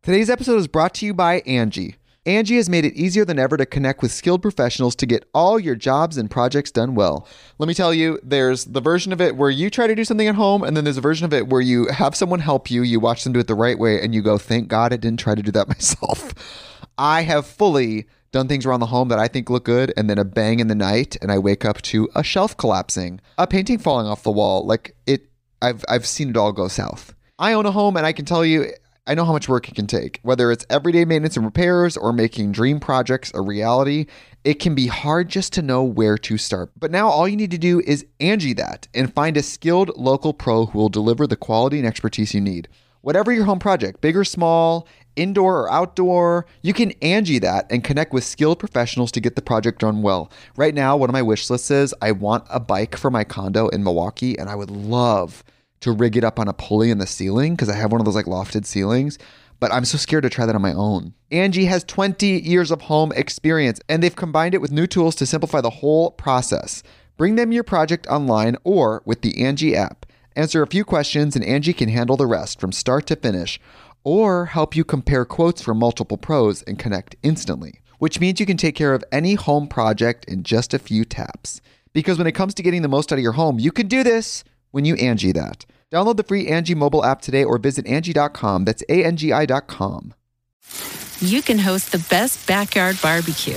Today's episode is brought to you by Angie. Angie has made it easier than ever to connect with skilled professionals to get all your jobs and projects done well. Let me tell you, there's the version of it where you try to do something at home, and then there's a version of it where you have someone help you, you watch them do it the right way, and you go, thank God I didn't try to do that myself. I have fully done things around the home that I think look good, and then a bang in the night, and I wake up to a shelf collapsing, a painting falling off the wall. I've seen it all go south. I own a home, and I can tell you, I know how much work it can take. Whether it's everyday maintenance and repairs or making dream projects a reality, it can be hard just to know where to start. But now all you need to do is Angie that and find a skilled local pro who will deliver the quality and expertise you need. Whatever your home project, big or small, indoor or outdoor, you can Angie that and connect with skilled professionals to get the project done well. Right now, one of my wish lists is I want a bike for my condo in Milwaukee, and I would love to rig it up on a pulley in the ceiling because I have one of those like lofted ceilings, but I'm so scared to try that on my own. Angie has 20 years of home experience, and they've combined it with new tools to simplify the whole process. Bring them your project online or with the Angie app. Answer a few questions and Angie can handle the rest from start to finish, or help you compare quotes from multiple pros and connect instantly, which means you can take care of any home project in just a few taps. Because when it comes to getting the most out of your home, you can do this when you Angie that. Download the free Angie mobile app today or visit Angie.com. That's ANGI.com. You can host the best backyard barbecue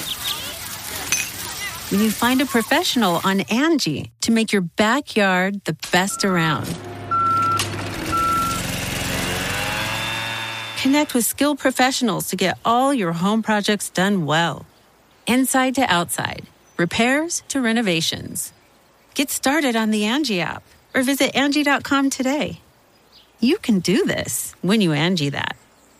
when you find a professional on Angie to make your backyard the best around. Connect with skilled professionals to get all your home projects done well. Inside to outside, repairs to renovations. Get started on the Angie app or visit Angie.com today. You can do this when you Angie that.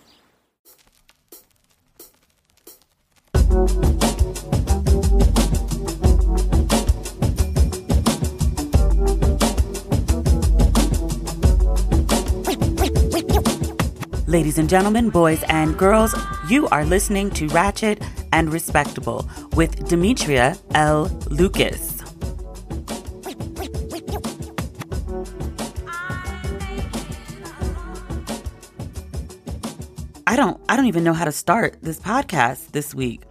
Ladies and gentlemen, boys and girls, you are listening to Ratchet and Respectable with Demetria L. Lucas. I don't even know how to start this podcast this week.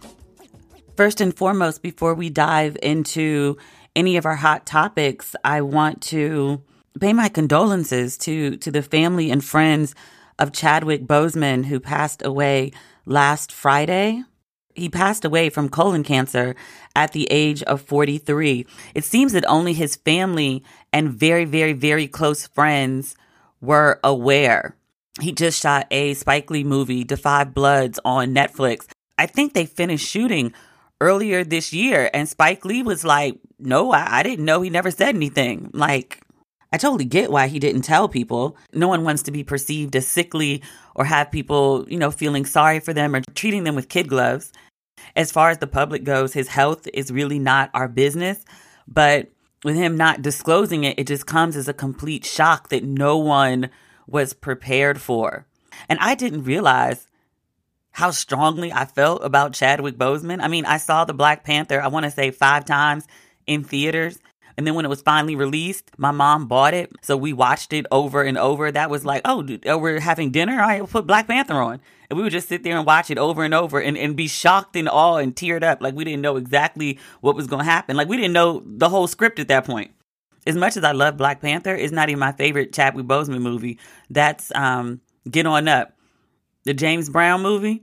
First and foremost, before we dive into any of our hot topics, I want to pay my condolences to the family and friends of Chadwick Boseman, who passed away last Friday. He passed away from colon cancer at the age of 43. It seems that only his family and very, very, very close friends were aware. He just shot a Spike Lee movie, Da 5 Bloods, on Netflix. I think they finished shooting earlier this year, and Spike Lee was like, no, I didn't know. He never said anything. Like, I totally get why he didn't tell people. No one wants to be perceived as sickly or have people, feeling sorry for them or treating them with kid gloves. As far as the public goes, his health is really not our business. But with him not disclosing it, it just comes as a complete shock that no one was prepared for. And I didn't realize how strongly I felt about Chadwick Boseman. I mean, I saw the Black Panther, I want to say 5 times in theaters. And then when it was finally released, my mom bought it. So we watched it over and over. That was like, we're having dinner? All right, we'll put Black Panther on. And we would just sit there and watch it over and over and be shocked and awe and teared up. Like we didn't know exactly what was going to happen. Like we didn't know the whole script at that point. As much as I love Black Panther, it's not even my favorite Chadwick Boseman movie. That's Get On Up. The James Brown movie,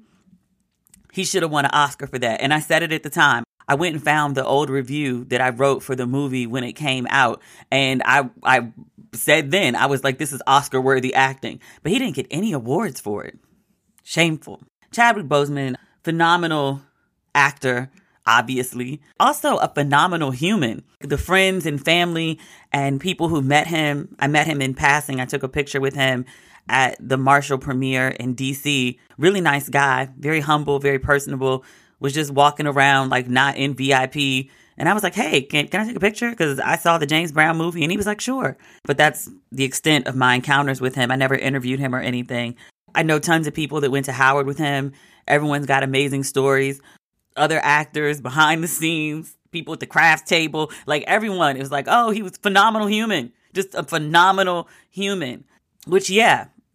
he should have won an Oscar for that. And I said it at the time. I went and found the old review that I wrote for the movie when it came out. And I said then, I was like, this is Oscar-worthy acting. But he didn't get any awards for it. Shameful. Chadwick Boseman, phenomenal actor, obviously. Also a phenomenal human. The friends and family and people who met him, I met him in passing. I took a picture with him at the Marshall premiere in DC. Really nice guy, very humble, very personable, was just walking around like not in VIP. And I was like, hey, can I take a picture? Because I saw the James Brown movie. And he was like, sure. But that's the extent of my encounters with him. I never interviewed him or anything. I know tons of people that went to Howard with him. Everyone's got amazing stories. Other actors behind the scenes, people at the crafts table, like everyone. It was like, oh, he was a phenomenal human. Just a phenomenal human. Which, yeah,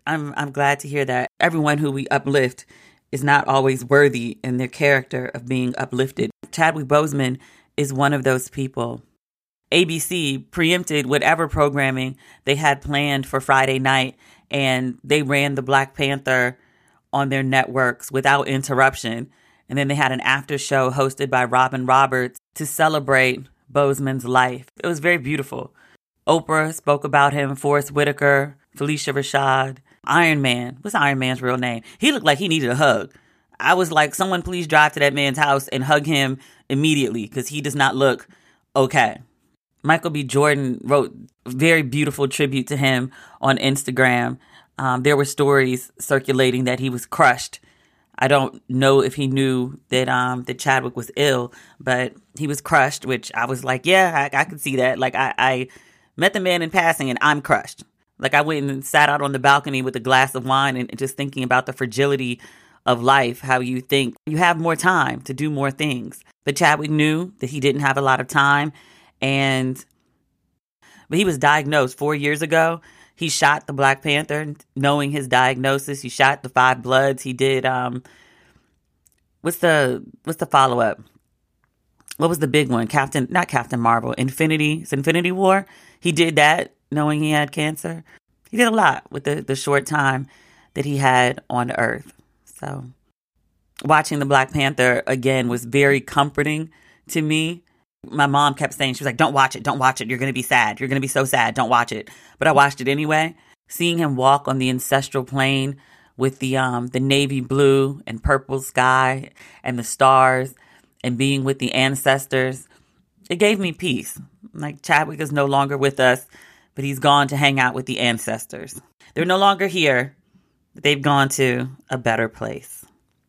I'm glad to hear that everyone who we uplift is not always worthy in their character of being uplifted. Chadwick Boseman is one of those people. ABC preempted whatever programming they had planned for Friday night, and they ran the Black Panther on their networks without interruption. And then they had an after show hosted by Robin Roberts to celebrate Boseman's life. It was very beautiful. Oprah spoke about him, Forrest Whitaker, Felicia Rashad, Iron Man. What's Iron Man's real name? He looked like he needed a hug. I was like, someone please drive to that man's house and hug him immediately because he does not look okay. Michael B. Jordan wrote a very beautiful tribute to him on Instagram. There were stories circulating that he was crushed. I don't know if he knew that Chadwick was ill, but he was crushed, which I was like, yeah, I could see that. Like, I met the man in passing and I'm crushed. Like, I went and sat out on the balcony with a glass of wine and just thinking about the fragility of life, how you think you have more time to do more things. But Chadwick knew that he didn't have a lot of time. But he was diagnosed 4 years ago. He shot the Black Panther, knowing his diagnosis. He shot the 5 Bloods. He did, what's the follow-up? What was the big one? Not Captain Marvel, Infinity War. He did that knowing he had cancer. He did a lot with the short time that he had on Earth. So watching the Black Panther again was very comforting to me. My mom kept saying, she was like, don't watch it. Don't watch it. You're going to be sad. You're going to be so sad. Don't watch it. But I watched it anyway. Seeing him walk on the ancestral plane with the navy blue and purple sky and the stars and being with the ancestors, it gave me peace. Like, Chadwick is no longer with us, but he's gone to hang out with the ancestors. They're no longer here. They've gone to a better place.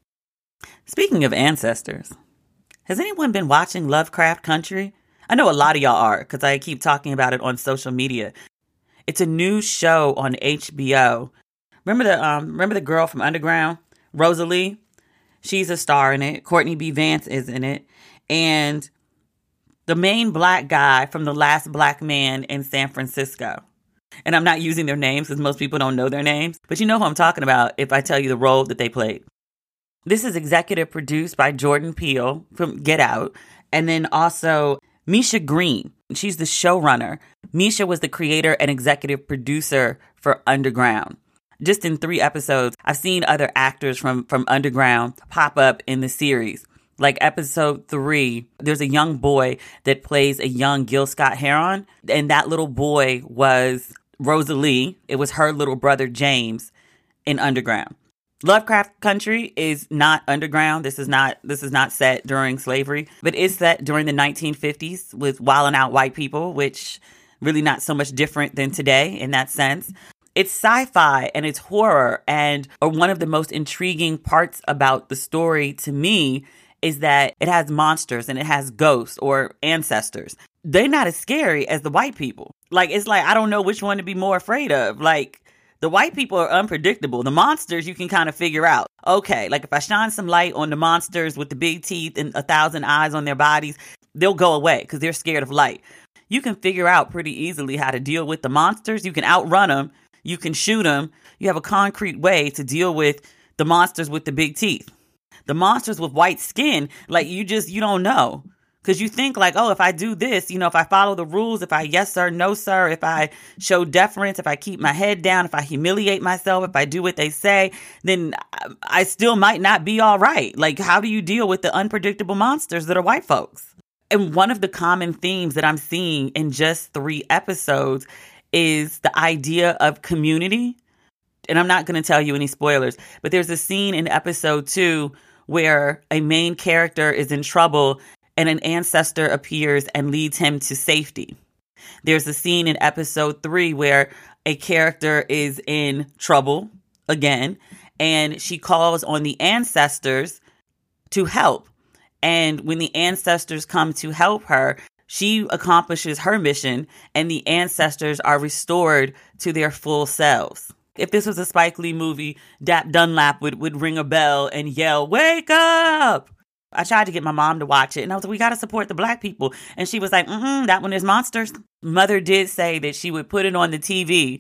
Speaking of ancestors, has anyone been watching Lovecraft Country? I know a lot of y'all are because I keep talking about it on social media. It's a new show on HBO. Remember the girl from Underground, Rosalie? She's a star in it. Courtney B. Vance is in it. And the main black guy from The Last Black Man in San Francisco. And I'm not using their names because most people don't know their names. But you know who I'm talking about if I tell you the role that they played. This is executive produced by Jordan Peele from Get Out. And then also Misha Green. She's the showrunner. Misha was the creator and executive producer for Underground. Just in 3 episodes, I've seen other actors from Underground pop up in the series. Like episode 3, there's a young boy that plays a young Gil Scott-Heron. And that little boy was Rosalie. It was her little brother, James, in Underground. Lovecraft Country is not underground. This is not set during slavery, but it's set during the 1950s with wilding out white people, which really not so much different than today in that sense. It's sci-fi and it's horror, and one of the most intriguing parts about the story to me is that it has monsters and it has ghosts or ancestors. They're not as scary as the white people. Like, it's like, I don't know which one to be more afraid of. Like, the white people are unpredictable. The monsters, you can kind of figure out. Okay, like if I shine some light on the monsters with the big teeth and 1,000 eyes on their bodies, they'll go away because they're scared of light. You can figure out pretty easily how to deal with the monsters. You can outrun them. You can shoot them. You have a concrete way to deal with the monsters with the big teeth. The monsters with white skin, like you don't know. Because you think like, oh, if I do this, if I follow the rules, if I yes sir, no sir, if I show deference, if I keep my head down, if I humiliate myself, if I do what they say, then I still might not be all right. Like, how do you deal with the unpredictable monsters that are white folks? And one of the common themes that I'm seeing in just 3 episodes is the idea of community. And I'm not going to tell you any spoilers, but there's a scene in episode 2 where a main character is in trouble and an ancestor appears and leads him to safety. There's a scene in episode 3 where a character is in trouble again, and she calls on the ancestors to help. And when the ancestors come to help her, she accomplishes her mission, and the ancestors are restored to their full selves. If this was a Spike Lee movie, Dap Dunlap would ring a bell and yell, "Wake up!" I tried to get my mom to watch it, and I was like, we got to support the black people. And she was like, that one is monsters. Mother did say that she would put it on the TV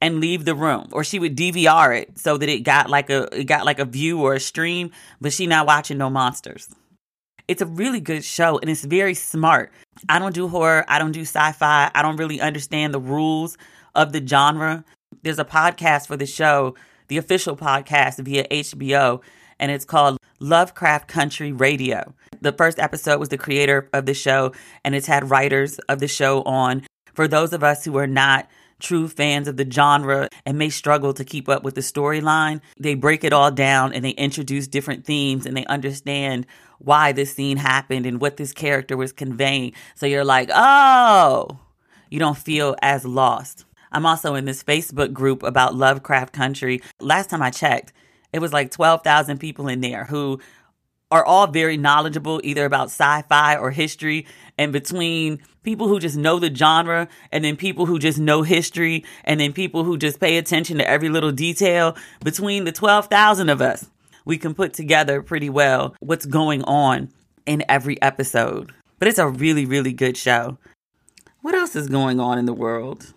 and leave the room, or she would DVR it so that it got like a view or a stream, but she not watching no monsters. It's a really good show, and it's very smart. I don't do horror. I don't do sci-fi. I don't really understand the rules of the genre. There's a podcast for the show, the official podcast via HBO, and it's called Lovecraft Country Radio. The first episode was the creator of the show, and it's had writers of the show on. For those of us who are not true fans of the genre and may struggle to keep up with the storyline, they break it all down and they introduce different themes and they understand why this scene happened and what this character was conveying. So you're like, oh, you don't feel as lost. I'm also in this Facebook group about Lovecraft Country. Last time I checked, it was like 12,000 people in there who are all very knowledgeable, either about sci-fi or history. And between people who just know the genre, and then people who just know history, and then people who just pay attention to every little detail, between the 12,000 of us, we can put together pretty well what's going on in every episode. But it's a really, really good show. What else is going on in the world?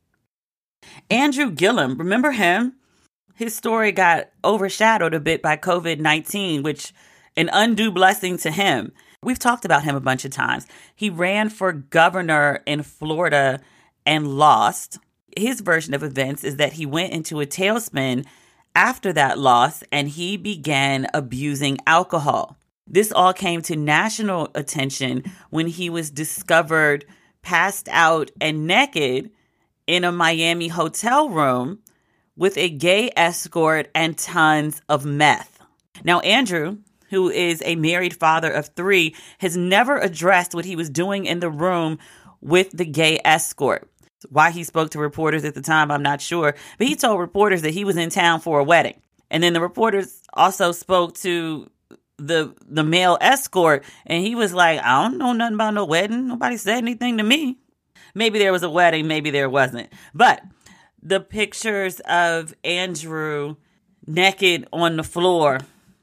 Andrew Gillum, remember him? His story got overshadowed a bit by COVID-19, which an undue blessing to him. We've talked about him a bunch of times. He ran for governor in Florida and lost. His version of events is that he went into a tailspin after that loss and he began abusing alcohol. This all came to national attention when he was discovered passed out and naked in a Miami hotel room with a gay escort and tons of meth. Now, Andrew, who is a married father of 3, has never addressed what he was doing in the room with the gay escort. Why he spoke to reporters at the time, I'm not sure. But he told reporters that he was in town for a wedding. And then the reporters also spoke to the male escort, and he was like, I don't know nothing about no wedding. Nobody said anything to me. Maybe there was a wedding, maybe there wasn't. But the pictures of Andrew naked on the floor,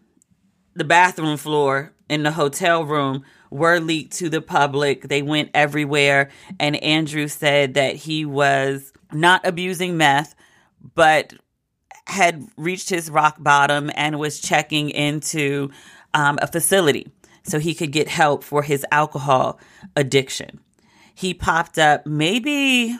the bathroom floor in the hotel room, were leaked to the public. They went everywhere. And Andrew said that he was not abusing meth, but had reached his rock bottom and was checking into a facility so he could get help for his alcohol addiction. He popped up maybe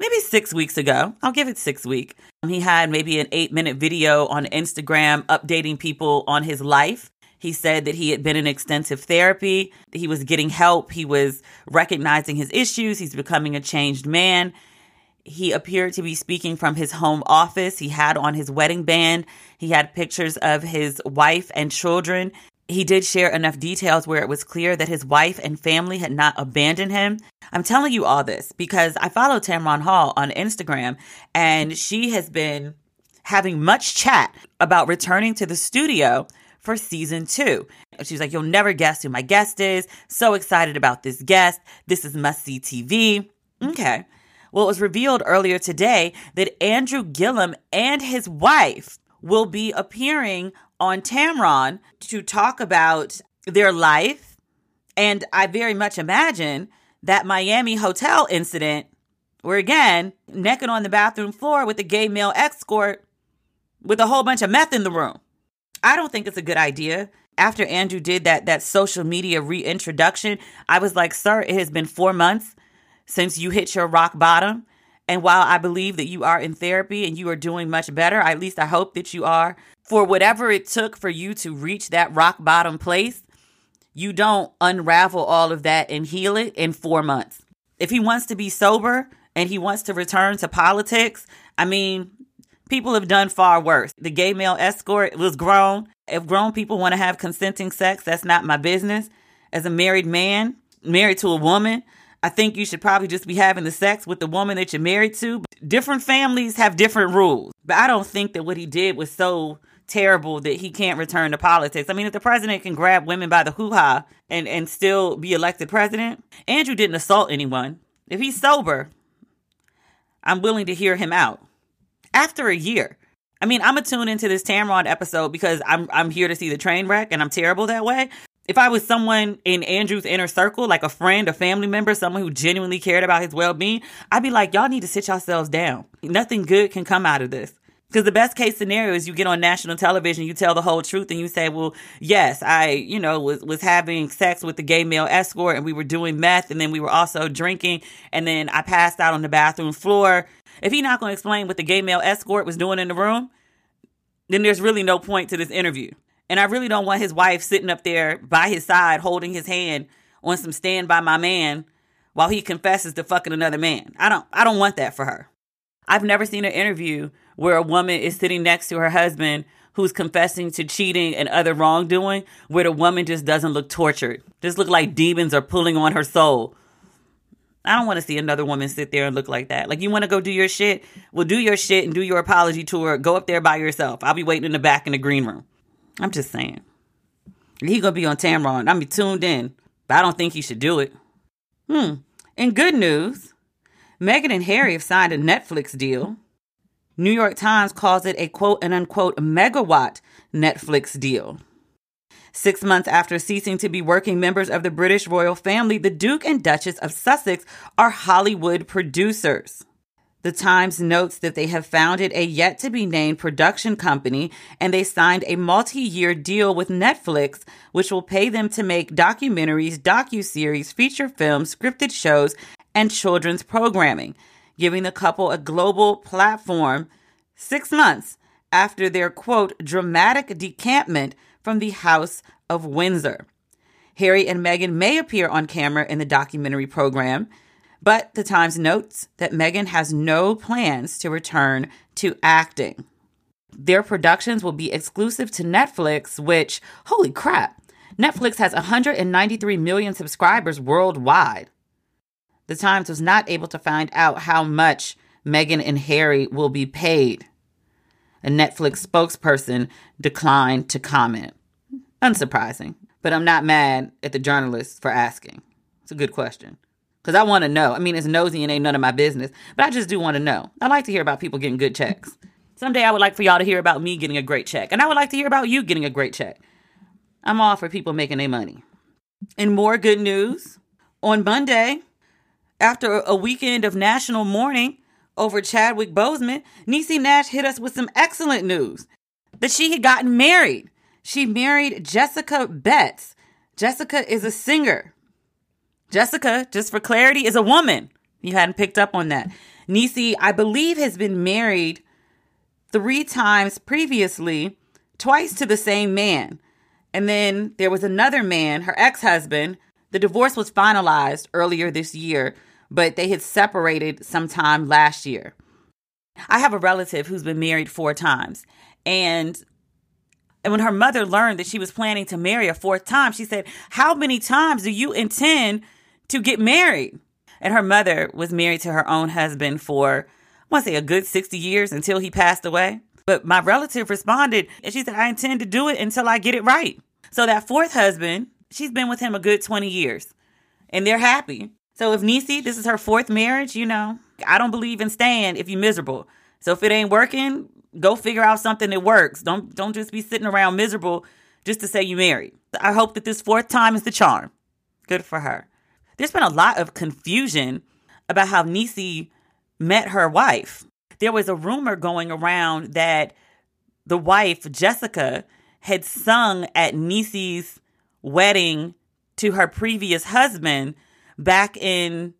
6 weeks ago. I'll give it 6 weeks. He had maybe an 8-minute video on Instagram updating people on his life. He said that he had been in extensive therapy. He was getting help. He was recognizing his issues. He's becoming a changed man. He appeared to be speaking from his home office. He had on his wedding band. He had pictures of his wife and children. He did share enough details where it was clear that his wife and family had not abandoned him. I'm telling you all this because I follow Tamron Hall on Instagram, and she has been having much chat about returning to the studio for season 2. She's like, you'll never guess who my guest is. So excited about this guest. This is must-see TV. Okay. Well, it was revealed earlier today that Andrew Gillum and his wife will be appearing on Tamron to talk about their life. And I very much imagine that Miami hotel incident where, again, naked on the bathroom floor with a gay male escort with a whole bunch of meth in the room. I don't think it's a good idea. After Andrew did that social media reintroduction, I was like, sir, it has been 4 months since you hit your rock bottom. And while I believe that you are in therapy and you are doing much better, at least I hope that you are, for whatever it took for you to reach that rock bottom place, you don't unravel all of that and heal it in 4 months. If he wants to be sober and he wants to return to politics, I mean, people have done far worse. The gay male escort was grown. If grown people want to have consenting sex, that's not my business. As a married man, married to a woman, I think you should probably just be having the sex with the woman that you're married to. Different families have different rules. But I don't think that what he did was so terrible that he can't return to politics. I mean, if the president can grab women by the hoo-ha and still be elected president, Andrew didn't assault anyone. If he's sober, I'm willing to hear him out. After a year. I mean, I'm going to tune into this Tamron episode because I'm here to see the train wreck and I'm terrible that way. If I was someone in Andrew's inner circle, like a friend, a family member, someone who genuinely cared about his well-being, I'd be like, y'all need to sit yourselves down. Nothing good can come out of this. Because the best case scenario is you get on national television, you tell the whole truth, and you say, well, yes, I, was having sex with the gay male escort, and we were doing meth, and then we were also drinking, and then I passed out on the bathroom floor. If he's not going to explain what the gay male escort was doing in the room, then there's really no point to this interview. And I really don't want his wife sitting up there by his side, holding his hand on some Stand By My Man while he confesses to fucking another man. I don't want that for her. I've never seen an interview where a woman is sitting next to her husband who's confessing to cheating and other wrongdoing, where the woman just doesn't look tortured, just look like demons are pulling on her soul. I don't want to see another woman sit there and look like that. Like, you want to go do your shit? Well, do your shit and do your apology tour. Go up there by yourself. I'll be waiting in the back in the green room. I'm just saying. He gonna be on Tamron. I'm be tuned in, but I don't think he should do it. In good news, Meghan and Harry have signed a Netflix deal. New York Times calls it a quote and unquote megawatt Netflix deal. 6 months after ceasing to be working members of the British royal family, the Duke and Duchess of Sussex are Hollywood producers. The Times notes that they have founded a yet-to-be-named production company, and they signed a multi-year deal with Netflix, which will pay them to make documentaries, docuseries, feature films, scripted shows, and children's programming, giving the couple a global platform 6 months after their, quote, dramatic decampment from the House of Windsor. Harry and Meghan may appear on camera in the documentary program, but the Times notes that Meghan has no plans to return to acting. Their productions will be exclusive to Netflix, which, holy crap, Netflix has 193 million subscribers worldwide. The Times was not able to find out how much Meghan and Harry will be paid. A Netflix spokesperson declined to comment. Unsurprising, but I'm not mad at the journalists for asking. It's a good question. Because I want to know. I mean, it's nosy and ain't none of my business, but I just do want to know. I like to hear about people getting good checks. Someday I would like for y'all to hear about me getting a great check, and I would like to hear about you getting a great check. I'm all for people making their money. In more good news, on Monday, after a weekend of national mourning over Chadwick Boseman, Niecy Nash hit us with some excellent news that she had gotten married. She married Jessica Betts. Jessica is a singer. Jessica, just for clarity, is a woman. You hadn't picked up on that. Niecy, I believe, has been married 3 times previously, twice to the same man. And then there was another man, her ex-husband. The divorce was finalized earlier this year, but they had separated sometime last year. I have a relative who's been married 4 times. And when her mother learned that she was planning to marry a 4th time, she said, how many times do you intend to get married? And her mother was married to her own husband for, I want to say, a good 60 years until he passed away. But my relative responded, and she said, I intend to do it until I get it right. So that 4th husband, she's been with him a good 20 years, and they're happy. So if Niecy, this is her 4th marriage, I don't believe in staying if you're miserable. So if it ain't working, go figure out something that works. Don't just be sitting around miserable just to say you married. I hope that this 4th time is the charm. Good for her. There's been a lot of confusion about how Niecy met her wife. There was a rumor going around that the wife, Jessica, had sung at Niecy's wedding to her previous husband back in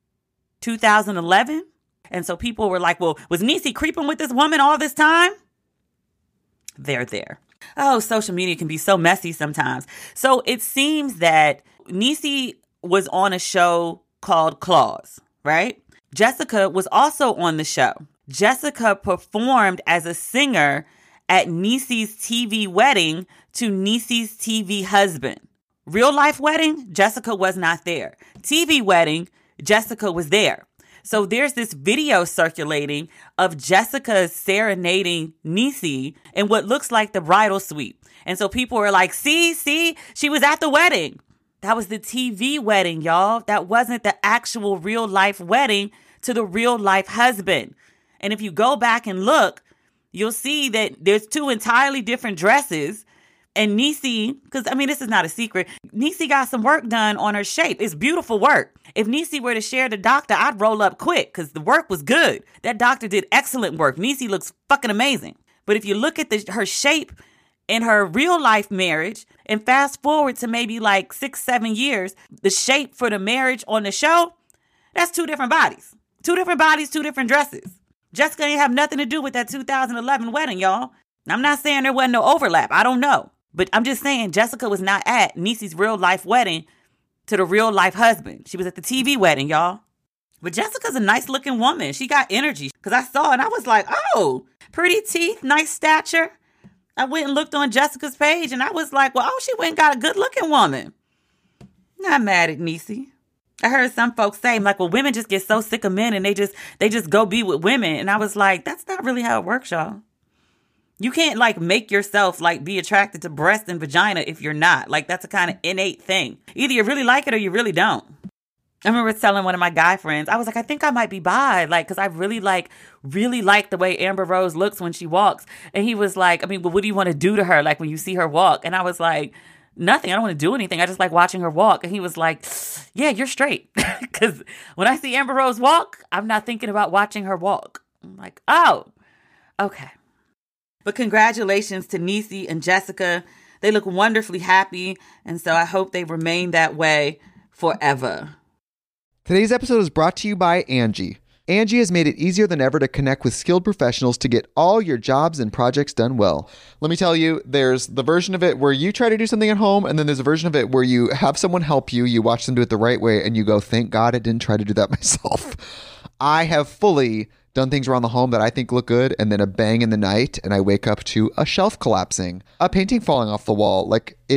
2011. And so people were like, well, was Niecy creeping with this woman all this time? They're there. Oh, social media can be so messy sometimes. So it seems that Niecy was on a show called Claws, right? Jessica was also on the show. Jessica performed as a singer at Niecy's TV wedding to Niecy's TV husband. Real life wedding, Jessica was not there. TV wedding, Jessica was there. So there's this video circulating of Jessica serenading Niecy in what looks like the bridal suite. And so people were like, see, she was at the wedding. That was the TV wedding, y'all. That wasn't the actual real life wedding to the real life husband. And if you go back and look, you'll see that there's 2 entirely different dresses. And Niecy, because this is not a secret, Niecy got some work done on her shape. It's beautiful work. If Niecy were to share the doctor, I'd roll up quick because the work was good. That doctor did excellent work. Niecy looks fucking amazing. But if you look at her shape in her real life marriage and fast forward to maybe like 6-7 years, the shape for the marriage on the show, that's two different bodies. Two different bodies, two different dresses. Jessica ain't have nothing to do with that 2011 wedding, y'all. I'm not saying there wasn't no overlap. I don't know. But I'm just saying Jessica was not at Niecy's real life wedding to the real life husband. She was at the TV wedding, y'all. But Jessica's a nice looking woman. She got energy. Because I saw it and I was like, oh, pretty teeth, nice stature. I went and looked on Jessica's page and I was like, well, she went and got a good looking woman. Not mad at Niecy. I heard some folks say, like, well, women just get so sick of men and they just go be with women. And I was like, that's not really how it works, y'all. You can't like make yourself like be attracted to breast and vagina if you're not. Like that's a kind of innate thing. Either you really like it or you really don't. I remember telling one of my guy friends, I was like, I think I might be bi, like, because I really like the way Amber Rose looks when she walks. And he was like, but what do you want to do to her? Like when you see her walk? And I was like, nothing. I don't want to do anything. I just like watching her walk. And he was like, yeah, you're straight. Because when I see Amber Rose walk, I'm not thinking about watching her walk. I'm like, oh, okay. But congratulations to Niecy and Jessica. They look wonderfully happy. And so I hope they remain that way forever. Today's episode is brought to you by Angie. Angie has made it easier than ever to connect with skilled professionals to get all your jobs and projects done well. Let me tell you, there's the version of it where you try to do something at home, and then there's a version of it where you have someone help you, you watch them do it the right way, and you go, thank God I didn't try to do that myself. I have fully done things around the home that I think look good, and then a bang in the night, and I wake up to a shelf collapsing, a painting falling off the wall.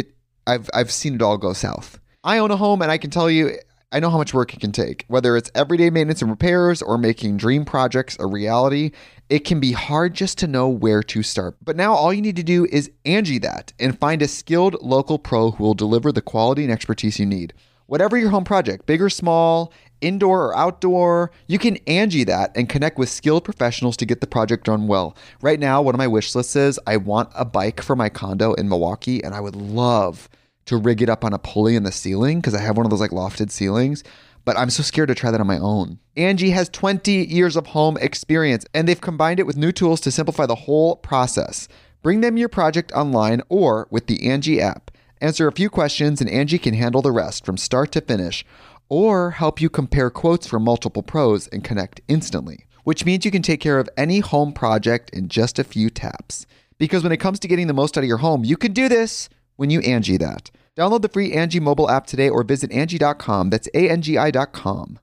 I've seen it all go south. I own a home, and I can tell you, I know how much work it can take. Whether it's everyday maintenance and repairs or making dream projects a reality, it can be hard just to know where to start. But now all you need to do is Angie that and find a skilled local pro who will deliver the quality and expertise you need. Whatever your home project, big or small, indoor or outdoor, you can Angie that and connect with skilled professionals to get the project done well. Right now, one of my wish lists is I want a bike for my condo in Milwaukee, and I would love to rig it up on a pulley in the ceiling because I have one of those like lofted ceilings, but I'm so scared to try that on my own. Angie has 20 years of home experience, and they've combined it with new tools to simplify the whole process. Bring them your project online or with the Angie app. Answer a few questions and Angie can handle the rest from start to finish, or help you compare quotes from multiple pros and connect instantly, which means you can take care of any home project in just a few taps. Because when it comes to getting the most out of your home, you can do this when you Angie that. Download the free Angie mobile app today or visit Angie.com. That's ANGI.com.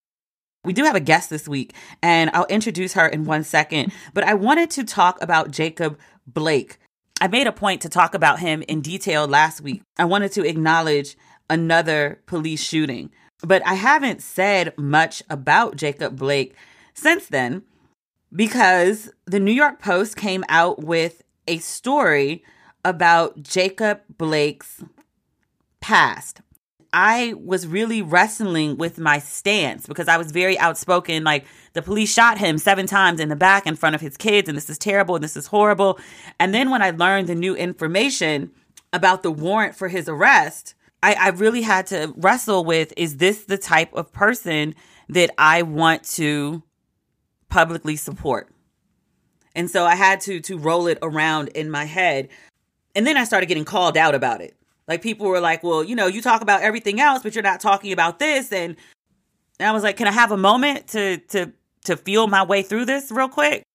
We do have a guest this week, and I'll introduce her in 1 second. But I wanted to talk about Jacob Blake. I made a point to talk about him in detail last week. I wanted to acknowledge another police shooting. But I haven't said much about Jacob Blake since then because the New York Post came out with a story about Jacob Blake's past. I was really wrestling with my stance because I was very outspoken. Like, the police shot him 7 times in the back in front of his kids, and this is terrible and this is horrible. And then when I learned the new information about the warrant for his arrest, I really had to wrestle with, is this the type of person that I want to publicly support? And so I had to roll it around in my head. And then I started getting called out about it. Like, people were like, well, you talk about everything else, but you're not talking about this. And I was like, can I have a moment to feel my way through this real quick?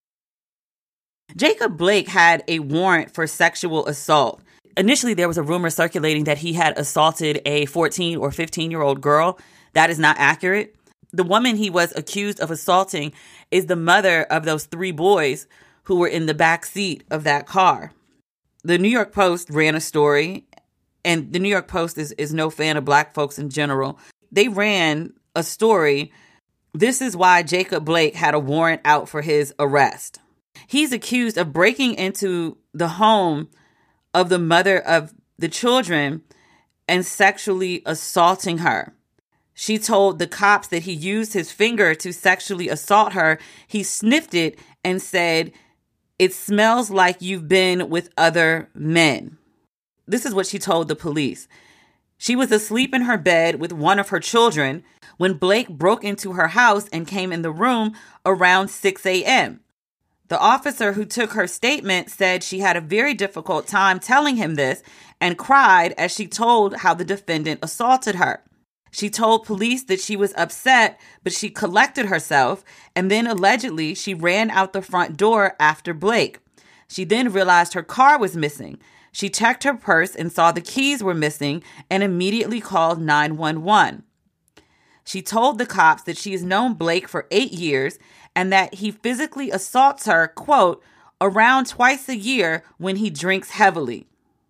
Jacob Blake had a warrant for sexual assault. Initially, there was a rumor circulating that he had assaulted a 14 or 15-year-old girl. That is not accurate. The woman he was accused of assaulting is the mother of those 3 boys who were in the back seat of that car. The New York Post ran a story, and the New York Post is no fan of black folks in general. They ran a story. This is why Jacob Blake had a warrant out for his arrest. He's accused of breaking into the home of the mother of the children and sexually assaulting her. She told the cops that he used his finger to sexually assault her. He sniffed it and said, "It smells like you've been with other men." This is what she told the police. She was asleep in her bed with one of her children when Blake broke into her house and came in the room around 6 a.m. The officer who took her statement said she had a very difficult time telling him this and cried as she told how the defendant assaulted her. She told police that she was upset, but she collected herself, and then allegedly she ran out the front door after Blake. She then realized her car was missing. She checked her purse and saw the keys were missing and immediately called 911. She told the cops that she has known Blake for 8 years and that he physically assaults her, quote, around twice a year when he drinks heavily.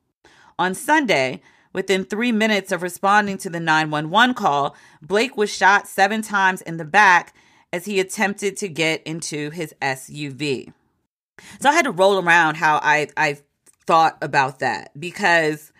On Sunday, within 3 minutes of responding to the 911 call, Blake was shot 7 times in the back as he attempted to get into his SUV. So I had to roll around how I thought about that, because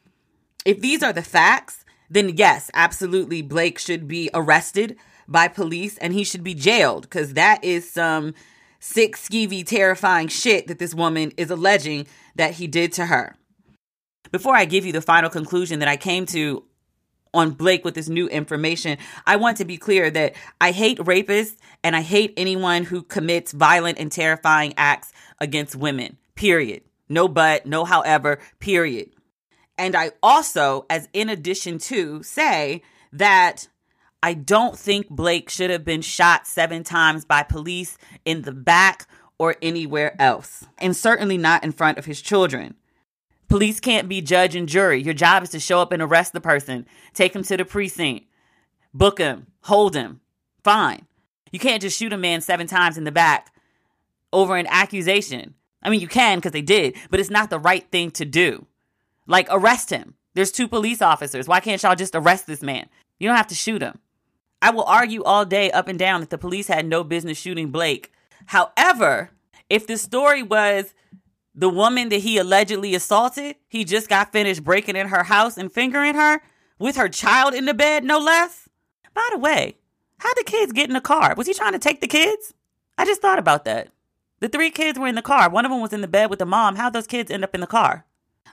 if these are the facts, then yes, absolutely, Blake should be arrested by police and he should be jailed, because that is some sick, skeevy, terrifying shit that this woman is alleging that he did to her. Before I give you the final conclusion that I came to on Blake with this new information, I want to be clear that I hate rapists and I hate anyone who commits violent and terrifying acts against women, period. No but, no however, period. And I also, as in addition to, say that I don't think Blake should have been shot 7 times by police in the back or anywhere else, and certainly not in front of his children. Police can't be judge and jury. Your job is to show up and arrest the person, take him to the precinct, book him, hold him. Fine. You can't just shoot a man 7 times in the back over an accusation. I mean, you can because they did, but it's not the right thing to do. Like, arrest him. There's 2 police officers. Why can't y'all just arrest this man? You don't have to shoot him. I will argue all day up and down that the police had no business shooting Blake. However, if the story was the woman that he allegedly assaulted, he just got finished breaking in her house and fingering her with her child in the bed, no less. By the way, how'd the kids get in the car? Was he trying to take the kids? I just thought about that. The 3 kids were in the car. One of them was in the bed with the mom. How'd those kids end up in the car?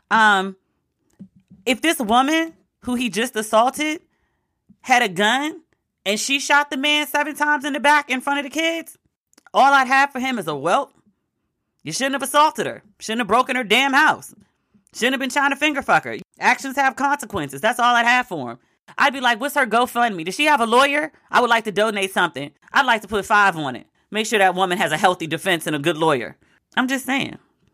If this woman who he just assaulted had a gun and she shot the man 7 times in the back in front of the kids, all I'd have for him is a whelp. You shouldn't have assaulted her. Shouldn't have broken her damn house. Shouldn't have been trying to finger fuck her. Actions have consequences. That's all I'd have for him. I'd be like, what's her GoFundMe? Does she have a lawyer? I would like to donate something. I'd like to put 5 on it. Make sure that woman has a healthy defense and a good lawyer. I'm just saying.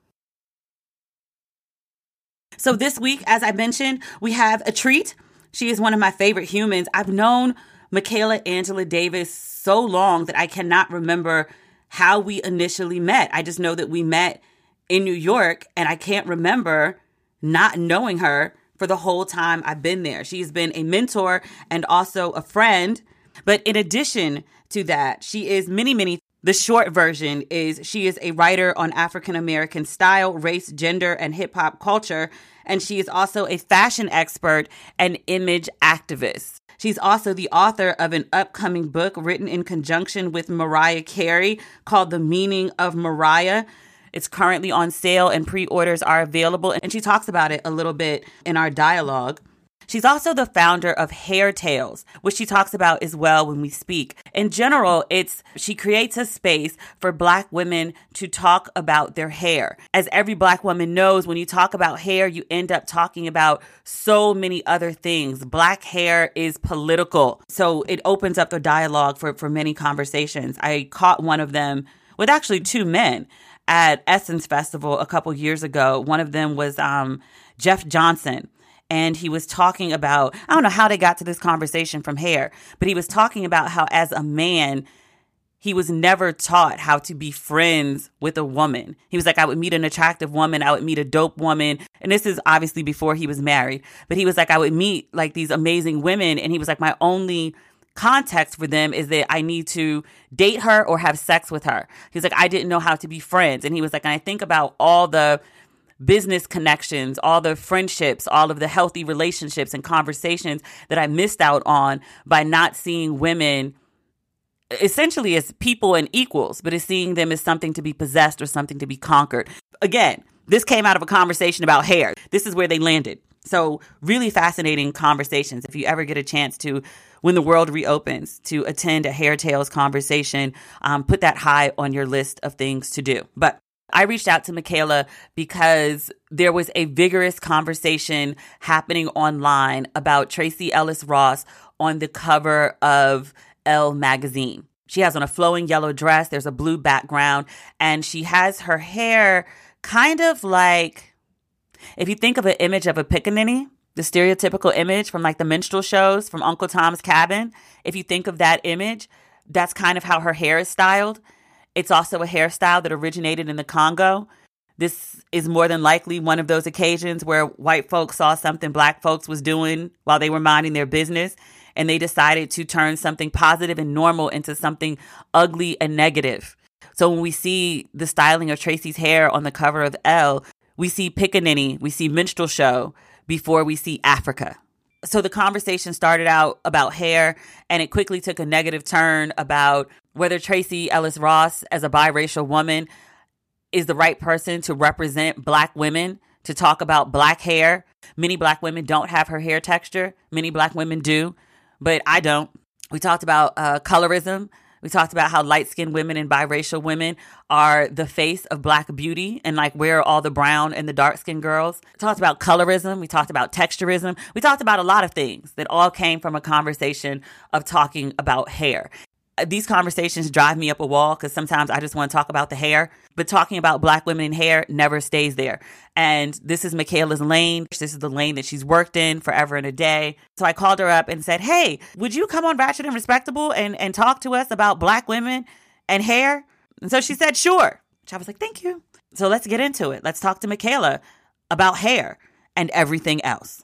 So this week, as I mentioned, we have a treat. She is one of my favorite humans. I've known Michaela Angela Davis so long that I cannot remember how we initially met. I just know that we met in New York, and I can't remember not knowing her for the whole time I've been there. She's been a mentor and also a friend. But in addition to that, she is many. The short version is she is a writer on African American style, race, gender, and hip hop culture. And she is also a fashion expert and image activist. She's also the author of an upcoming book written in conjunction with Mariah Carey called The Meaning of Mariah. It's currently on sale and pre-orders are available. And she talks about it a little bit in our dialogue. She's also the founder of Hair Tales, which she talks about as well when we speak. In general, she creates a space for Black women to talk about their hair. As every Black woman knows, when you talk about hair, you end up talking about so many other things. Black hair is political. So it opens up the dialogue for many conversations. I caught one of them with actually 2 men at Essence Festival a couple years ago. One of them was Jeff Johnson. And he was talking about, I don't know how they got to this conversation from hair, but he was talking about how as a man, he was never taught how to be friends with a woman. He was like, I would meet an attractive woman. I would meet a dope woman. And this is obviously before he was married. But he was like, I would meet like these amazing women. And he was like, my only context for them is that I need to date her or have sex with her. He was like, I didn't know how to be friends. And he was like, and I think about all the business connections, all the friendships, all of the healthy relationships and conversations that I missed out on by not seeing women essentially as people and equals, but as seeing them as something to be possessed or something to be conquered. Again, This came out of a conversation about hair. This is where they landed. So really fascinating conversations. If you ever get a chance to, when the world reopens, to attend a Hair Tales conversation, put that high on your list of things to do. But I reached out to Michaela because there was a vigorous conversation happening online about Tracee Ellis Ross on the cover of Elle magazine. She has on a flowing yellow dress. There's a blue background, and she has her hair kind of like, if you think of an image of a pickaninny, the stereotypical image from like the minstrel shows from Uncle Tom's Cabin, if you think of that image, that's kind of how her hair is styled. It's also a hairstyle that originated in the Congo. This is more than likely one of those occasions where white folks saw something black folks was doing while they were minding their business, and they decided to turn something positive and normal into something ugly and negative. So when we see the styling of Tracee's hair on the cover of Elle, we see pickaninny, we see minstrel show before we see Africa. So the conversation started out about hair, and it quickly took a negative turn about whether Tracee Ellis Ross, as a biracial woman, is the right person to represent black women, to talk about black hair. Many black women don't have her hair texture. Many black women do, but I don't. We talked about colorism. We talked about how light-skinned women and biracial women are the face of black beauty, and like, where are all the brown and the dark-skinned girls? We talked about colorism. We talked about texturism. We talked about a lot of things that all came from a conversation of talking about hair. These conversations drive me up a wall because sometimes I just want to talk about the hair, but talking about black women and hair never stays there. And this is Michaela's lane. This is the lane that she's worked in forever and a day. So I called her up and said, hey, would you come on Ratchet and Respectable and talk to us about black women and hair? And so she said, sure. Which I was like, thank you. So let's get into it. Let's talk to Michaela about hair and everything else.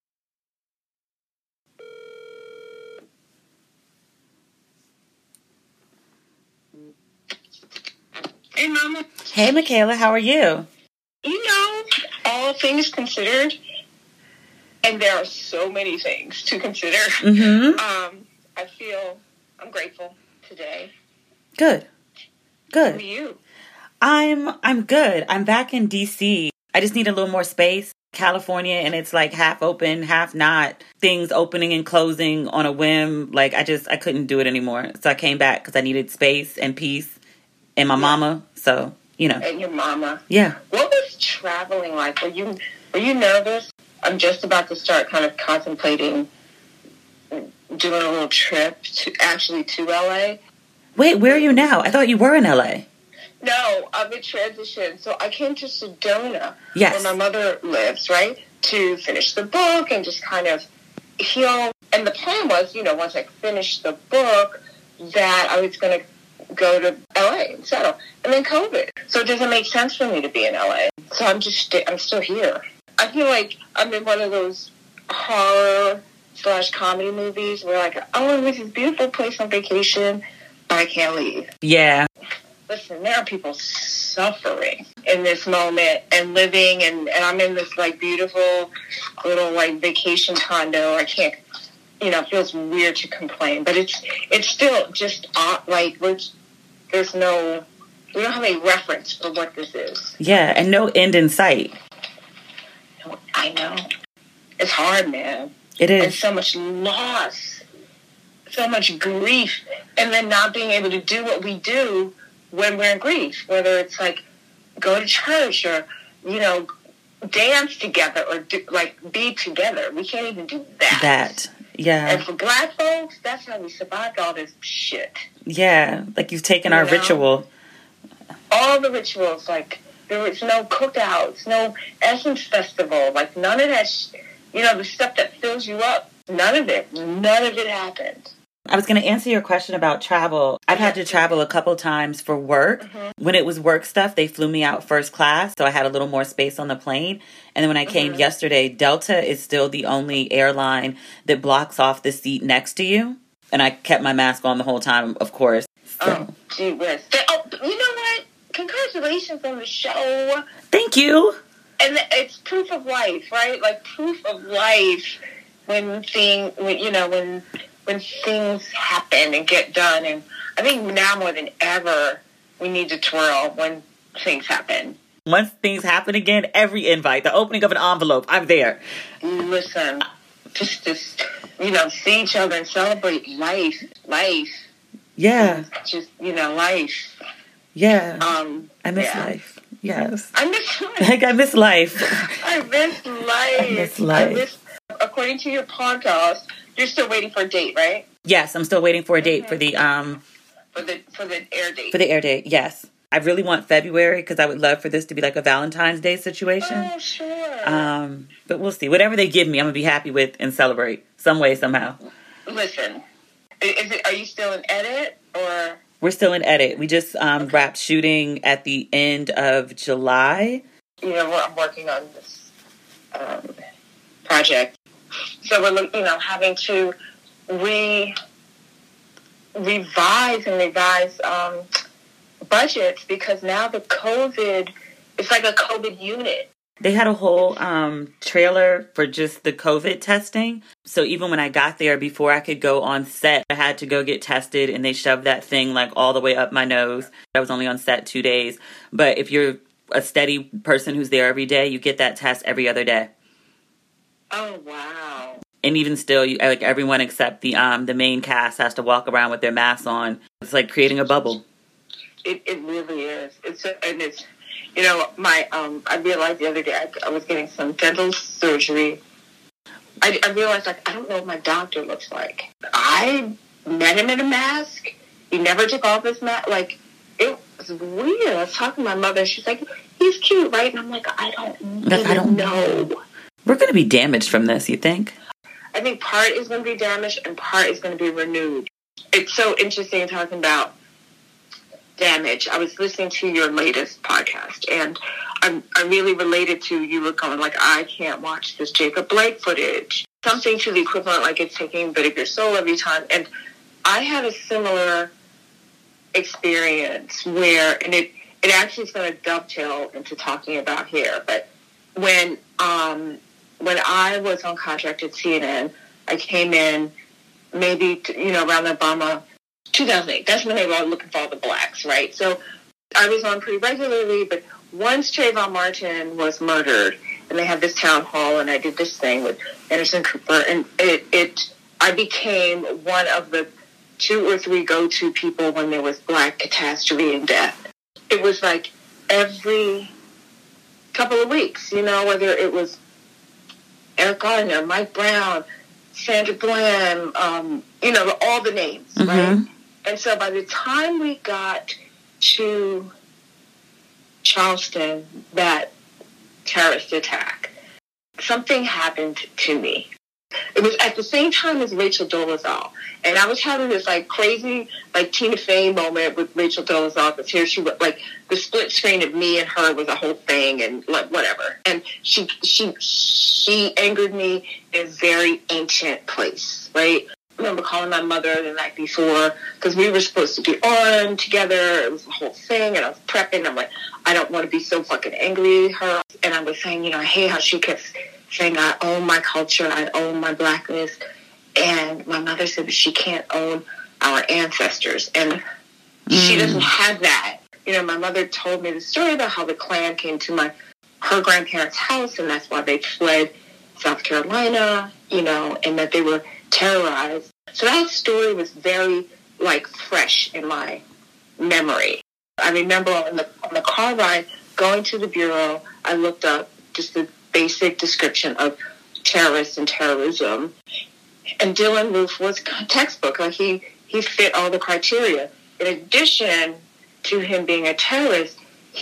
Hey, Mama. Hey, Michaela, how are you? You know, all things considered, and there are so many things to consider. Mm-hmm. I feel I'm grateful today. Good. How are you? I'm good. I'm back in DC. I just need a little more space. California, and it's like half open, half not. Things opening and closing on a whim. Like I couldn't do it anymore. So I came back because I needed space and peace. And my mama, so, you know. And your mama. Yeah. What was traveling like? Were you nervous? I'm just about to start kind of contemplating doing a little trip to LA. Wait, where are you now? I thought you were in LA. No, I'm in transition. So I came to Sedona, yes, where my mother lives, right, to finish the book and just kind of heal. And the plan was, you know, once I finished the book, that I was going to go to LA and settle. And then COVID. So it doesn't make sense for me to be in LA. So I'm still here. I feel like I'm in one of those horror/comedy movies where like, oh, this is a beautiful place on vacation, but I can't leave. Yeah. Listen, there are people suffering in this moment and living, and I'm in this like beautiful little like vacation condo. I can't, you know, it feels weird to complain, but it's still just like we don't have any reference for what this is. Yeah, and no end in sight. I know. It's hard, man. It is. And so much loss, so much grief, and then not being able to do what we do when we're in grief, whether it's like go to church or, you know, dance together or be together. We can't even do that. Yeah. And for black folks, that's how we survived all this shit. Yeah, like you've taken our ritual. All the rituals, like there was no cookouts, no Essence Festival, like none of that, you know, the stuff that fills you up, none of it happened. I was going to answer your question about travel. I've had to travel a couple times for work. Mm-hmm. When it was work stuff, they flew me out first class, so I had a little more space on the plane. And then when I came yesterday, Delta is still the only airline that blocks off the seat next to you. And I kept my mask on the whole time, of course. So. Oh, gee whiz. Oh, you know what? Congratulations on the show. Thank you. And it's proof of life, right? Like proof of life when things happen and get done. And I think now more than ever, we need to twirl when things happen. Once things happen again, every invite, the opening of an envelope, I'm there. Listen, just see each other and celebrate life. Yeah. Just, life. Yeah. I miss life. Yes. I miss life. Like, I miss life. I miss life. I miss life. According to your podcast, you're still waiting for a date, right? Yes, I'm still waiting for a date for the for the air date. For the air date, yes. I really want February because I would love for this to be like a Valentine's Day situation. Oh, sure. But we'll see. Whatever they give me, I'm gonna be happy with and celebrate some way, somehow. Listen, are you still in edit or? We're still in edit. We just wrapped shooting at the end of July. I'm working on this project, so we're having to revise budgets because now it's like a COVID unit. They had a whole trailer for just the COVID testing. So even when I got there, before I could go on set, I had to go get tested, and they shoved that thing like all the way up my nose. I was only on set 2 days. But if you're a steady person who's there every day, you get that test every other day. Oh, wow. And even still, everyone except the main cast has to walk around with their masks on. It's like creating a bubble. It really is. I realized the other day I was getting some dental surgery. I realized, I don't know what my doctor looks like. I met him in a mask. He never took off his mask. It was weird. I was talking to my mother. She's like, he's cute, right? And I'm like, I don't know. We're going to be damaged from this, you think? I think part is going to be damaged and part is going to be renewed. It's so interesting talking about damage. I was listening to your latest podcast, and I really related to you were going I can't watch this Jacob Blake footage. Something to the equivalent it's taking a bit of your soul every time. And I had a similar experience where, and it actually is going to dovetail into talking about hair. But when I was on contract at CNN, I came in maybe around Obama 2008. That's when they were all looking for all the blacks, right? So I was on pretty regularly, but once Trayvon Martin was murdered, and they had this town hall, and I did this thing with Anderson Cooper, and I became one of the 2 or 3 go-to people when there was black catastrophe and death. It was every couple of weeks, whether it was Eric Gardner, Mike Brown, Sandra Bland, all the names, mm-hmm. right? And so by the time we got to Charleston, that terrorist attack, something happened to me. It was at the same time as Rachel Dolezal. And I was having this crazy Tina Fey moment with Rachel Dolezal, because here she was the split screen of me and her was a whole thing, and whatever. And she angered me in a very ancient place, right? I remember calling my mother the night before because we were supposed to be on together. It was the whole thing, and I was prepping. I'm like, I don't want to be so fucking angry at her. And I was saying, I hate how she kept saying I own my culture, I own my blackness. And my mother said that she can't own our ancestors. And she doesn't have that. My mother told me the story about how the Klan came to her grandparents' house, and that's why they fled South Carolina, and that they were terrorized. So that story was very fresh in my memory. I remember on the car ride going to the bureau, I looked up just the basic description of terrorists and terrorism, and Dylann Roof was textbook. He fit all the criteria. In addition to him being a terrorist,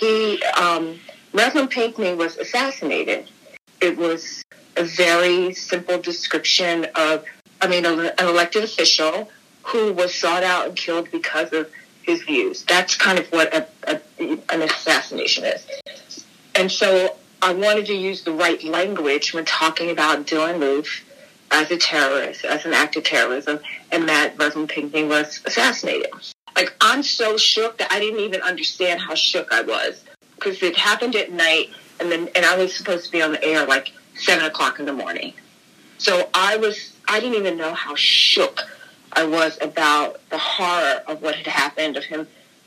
Reverend Pinckney was assassinated. It was a very simple description of an elected official who was sought out and killed because of his views. That's kind of what an assassination is. And so I wanted to use the right language when talking about Dylann Roof as a terrorist, as an act of terrorism, and that Reverend Pinckney was assassinated. I'm so shook that I didn't even understand how shook I was, because it happened at night, and I was supposed to be on the air 7 o'clock in the morning. So I didn't even know how shook I was about the horror of what had happened, of him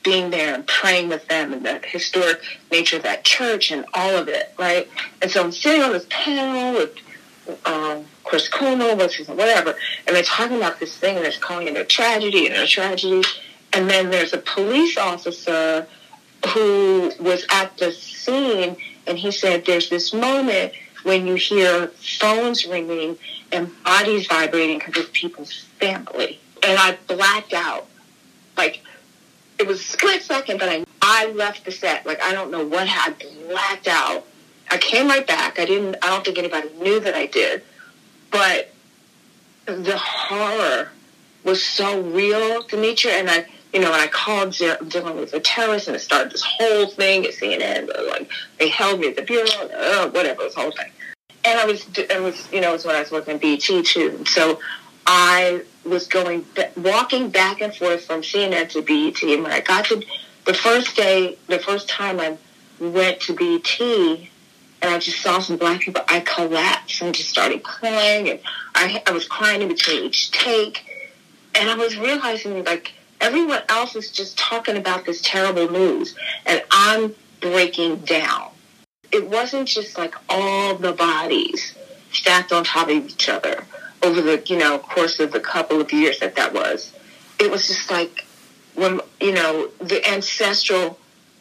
being there and praying with them and the historic nature of that church and all of it, right? And so I'm sitting on this panel with Chris Cuomo, whatever, and they're talking about this thing, and they're calling it a tragedy. And then there's a police officer who was at the scene, and he said there's this moment when you hear phones ringing and bodies vibrating because it's people's family. And I blacked out. Like, it was a split second, but I left the set. Like, I don't know what happened. I blacked out. I came right back. I don't think anybody knew that I did. But the horror was so real, Demetria, and I called dealing with a terrorist, and it started this whole thing at CNN. Like, they held me at the bureau, whatever, this whole thing. And it was when I was working at BET too. So I was walking back and forth from CNN to BET, and when I got to the first time I went to BET, and I just saw some black people, I collapsed and just started crying, and I was crying in between each take, and I was realizing, like, everyone else is just talking about this terrible news, and I'm breaking down. It wasn't just like all the bodies stacked on top of each other over the, course of the couple of years that was. It was just like, when, the ancestral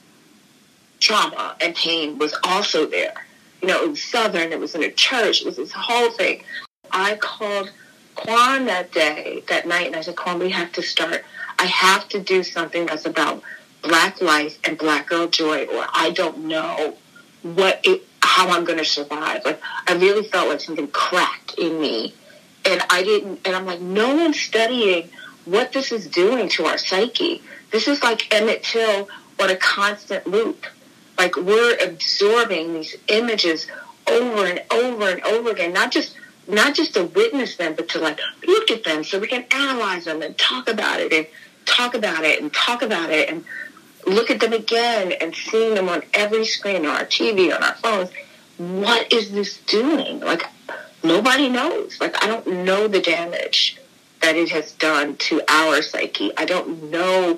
trauma and pain was also there. It was Southern, it was in a church, it was this whole thing. I called Quan that night, and I said, Quan, we have to start. I have to do something that's about Black life and Black girl joy, or I don't know how I'm going to survive. Like, I really felt like something cracked in me. And I'm like, no one's studying what this is doing to our psyche. This is like Emmett Till on a constant loop. Like, we're absorbing these images over and over and over again, not just to witness them, but to, like, look at them so we can analyze them and talk about it and talk about it and talk about it and look at them again and seeing them on every screen, on our TV, on our phones. What is this doing? Like, nobody knows. Like, I don't know the damage that it has done to our psyche. I don't know.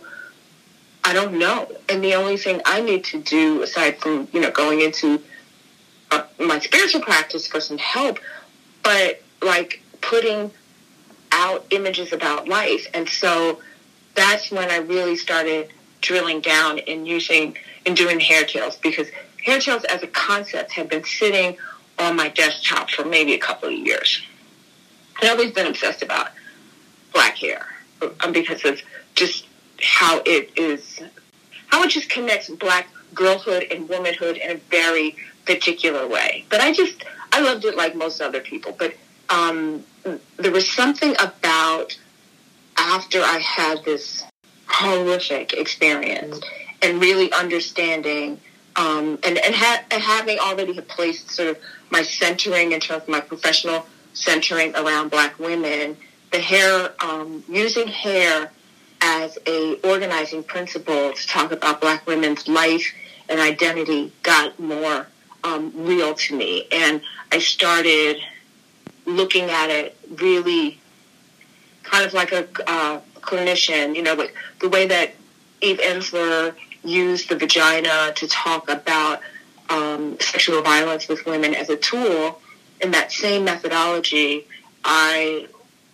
And the only thing I need to do, aside from, going into my spiritual practice for some help, but, like, putting out images about life. And so that's when I really started drilling down and doing hair tales, because hair tales as a concept have been sitting on my desktop for maybe a couple of years. I've always been obsessed about Black hair because of just how it just connects Black girlhood and womanhood in a very particular way. But I loved it like most other people. But there was something about after I had this horrific experience and really understanding and having already placed sort of my centering in terms of my professional centering around Black women, the hair, using hair as a organizing principle to talk about Black women's life and identity got more real to me. And I started looking at it really kind of like a clinician, like the way that Eve Ensler used the vagina to talk about sexual violence with women as a tool. In that same methodology, I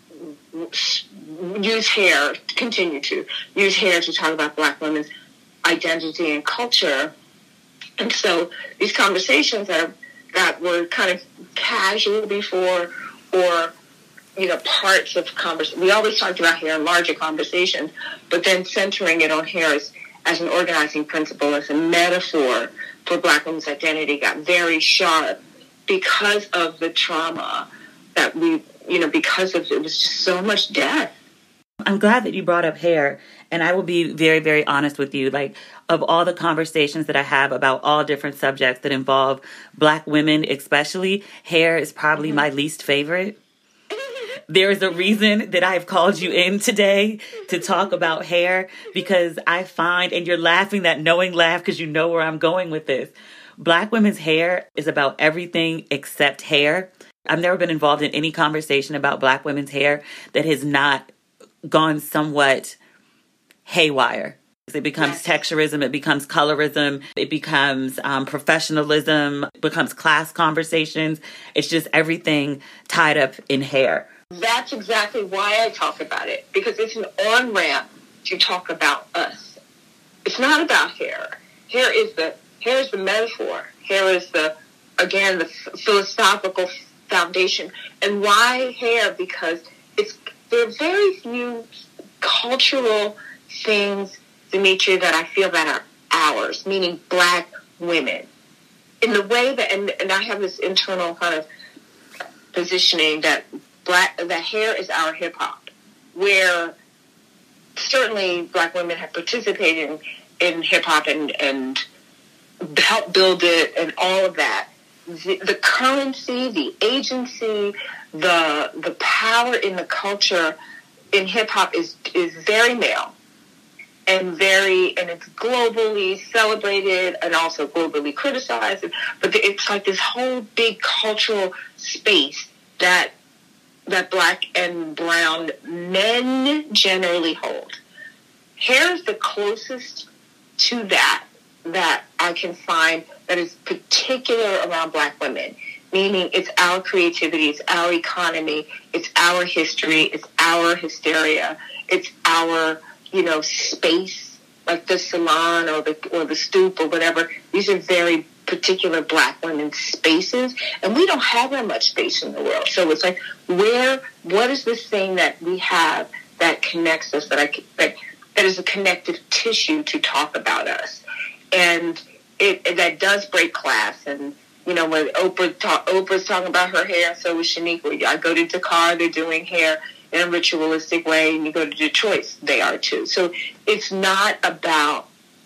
continue to use hair to talk about Black women's identity and culture. And so these conversations that were kind of casual before, or parts of conversation. We always talked about hair in larger conversations, but then centering it on hair as an organizing principle, as a metaphor for Black women's identity, got very sharp because of the trauma that because of it was just so much death. I'm glad that you brought up hair, and I will be very, very honest with you. Like, of all the conversations that I have about all different subjects that involve Black women especially, hair is probably my least favorite. There is a reason that I've called you in today to talk about hair, because I find, and you're laughing that knowing laugh because you know where I'm going with this, Black women's hair is about everything except hair. I've never been involved in any conversation about Black women's hair that has not gone somewhat haywire. It becomes texturism, it becomes colorism, it becomes professionalism, it becomes class conversations. It's just everything tied up in hair. That's exactly why I talk about it, because it's an on-ramp to talk about us. It's not about hair. Hair is the metaphor. Hair is the philosophical foundation. And why hair? Because there are very few cultural things, Demetria, that I feel that are ours, meaning Black women. In the way that, and I have this internal kind of positioning that hair is our hip hop, where certainly Black women have participated in hip hop and helped build it and all of that. The currency, the agency, the power in the culture in hip hop is very male and it's globally celebrated and also globally criticized. But it's like this whole big cultural space that Black and brown men generally hold. Hair is the closest to that I can find that is particular around Black women, meaning it's our creativity, it's our economy, it's our history, it's our hysteria, it's our, space, like the salon or the stoop or whatever. These are very particular Black women's spaces, and we don't have that much space in the world. So it's like, what is this thing that we have that connects us, that is a connective tissue to talk about us? And that does break class. And, when Oprah's talking about her hair, and so is Shaniqua. I go to Dakar, they're doing hair in a ritualistic way, and you go to Detroit, they are too. So it's not about,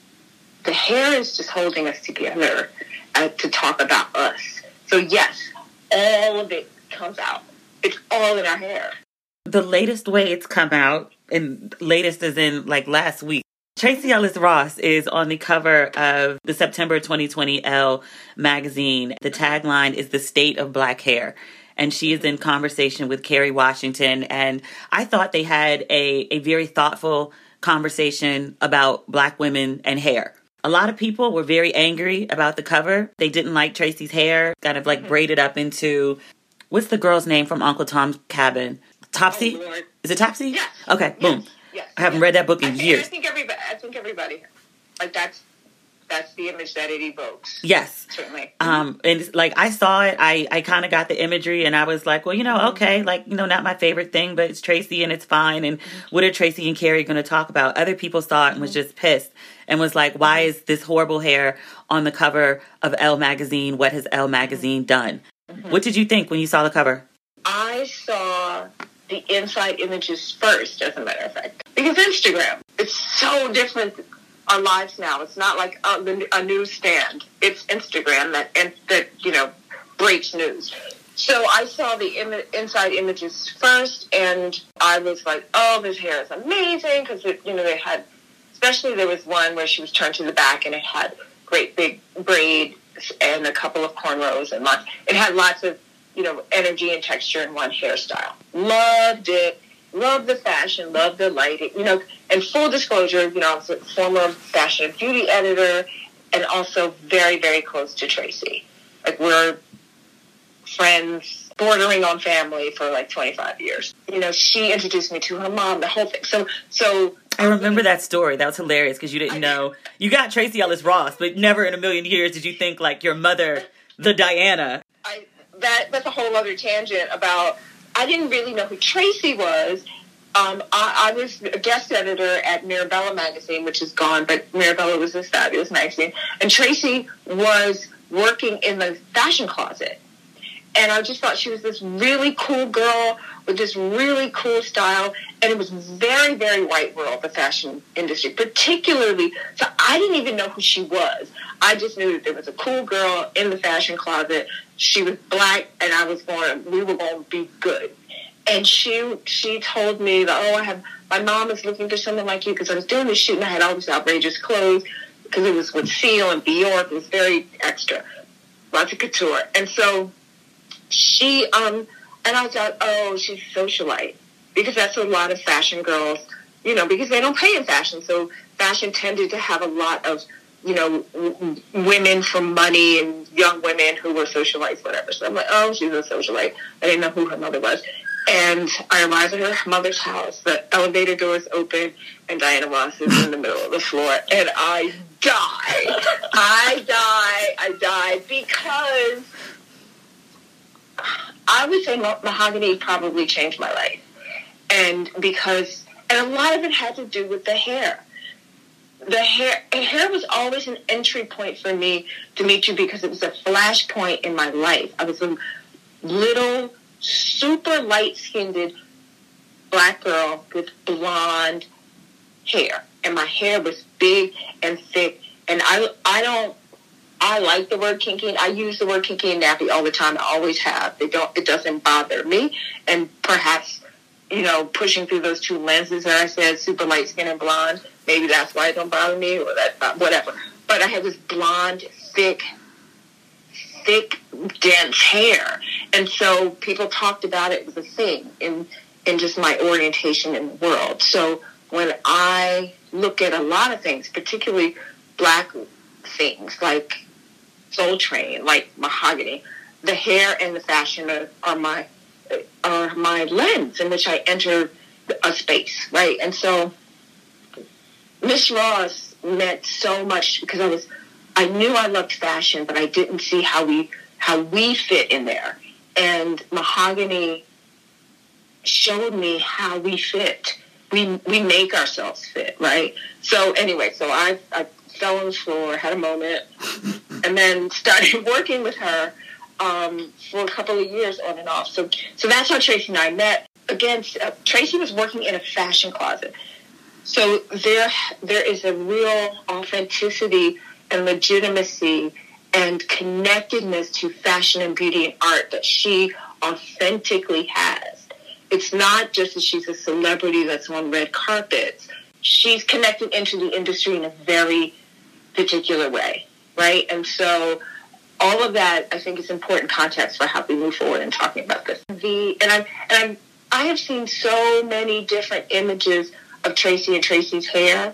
the hair is just holding us together to talk about us. So yes, all of it comes out. It's all in our hair. The latest way it's come out, and latest is in like last week, Tracee Ellis Ross is on the cover of the September 2020 Elle magazine. The tagline is "The State of Black Hair." And she is in conversation with Kerry Washington. And I thought they had a very thoughtful conversation about Black women and hair. A lot of people were very angry about the cover. They didn't like Tracee's hair, kind of like braided up into, what's the girl's name from Uncle Tom's Cabin? Topsy? Oh, is it Topsy? Yes. Okay, boom. Yes. I haven't read that book in years. I think everybody, like that's the image that it evokes. Yes. Certainly. And like I saw it, I kind of got the imagery and I was like, well, okay, like, not my favorite thing, but it's Tracee and it's fine. And what are Tracee and Kerry going to talk about? Other people saw it and was just pissed and was like, why is this horrible hair on the cover of Elle magazine? What has Elle magazine done? What did you think when you saw the cover? I saw the inside images first, as a matter of fact, because Instagram, it's so different. Our lives now. It's not like a newsstand. It's Instagram that breaks news. So I saw the inside images first, and I was like, "Oh, this hair is amazing!" Because they had, especially there was one where she was turned to the back, and it had great big braids and a couple of cornrows, and it had lots of energy and texture in one hairstyle. Loved it. Love the fashion, love the lighting, and full disclosure, I was a former fashion and beauty editor and also very, very close to Tracee. Like, we're friends, bordering on family for like 25 years. She introduced me to her mom, the whole thing. So I remember that story. That was hilarious because you didn't know. You got Tracee Ellis Ross, but never in a million years did you think like your mother, the Diana. That's a whole other tangent about, I didn't really know who Tracee was. I was a guest editor at Mirabella magazine, which is gone, but Mirabella was this fabulous magazine. And Tracee was working in the fashion closet. And I just thought she was this really cool girl with this really cool style. And it was very, very white world, the fashion industry, particularly. So I didn't even know who she was. I just knew that there was a cool girl in the fashion closet. She was Black, and we were going to be good. And she told me that, my mom is looking for someone like you, because I was doing this shoot and I had all these outrageous clothes because it was with Seal and Bjork. It was very extra, lots of couture. And so she, and I thought, she's socialite, because that's what a lot of fashion girls, because they don't pay in fashion. So fashion tended to have a lot of, women from money and young women who were socialites, whatever. So I'm like, oh, she's a socialite. I didn't know who her mother was. And I arrived at her mother's house. The elevator doors open, and Diana Ross is in the middle of the floor. And I die. I die because I would say Mahogany probably changed my life. And a lot of it had to do with the hair. The hair was always an entry point for me, Dimitri, because it was a flashpoint in my life. I was a little, super light-skinned black girl with blonde hair. And my hair was big and thick. And I like the word kinky. I use the word kinky and nappy all the time. I always have. It doesn't bother me. And perhaps, pushing through those two lenses that I said, super light skin and blonde, maybe that's why it don't bother me, or whatever. But I had this blonde, thick, dense hair. And so people talked about it as a thing in just my orientation in the world. So when I look at a lot of things, particularly black things like Soul Train, like Mahogany, the hair and the fashion are my lens in which I enter a space, right? And so Miss Ross meant so much because I knew I loved fashion, but I didn't see how we fit in there. And Mahogany showed me how we fit. We make ourselves fit, right? So anyway, I fell on the floor, had a moment, and then started working with her for a couple of years on and off. So that's how Tracy and I met. Again, Tracy was working in a fashion closet. So there is a real authenticity and legitimacy and connectedness to fashion and beauty and art that she authentically has. It's not just that she's a celebrity that's on red carpets. She's connected into the industry in a very particular way, right? And so all of that, I think, is important context for how we move forward in talking about this. I have seen so many different images of Tracy and Tracy's hair,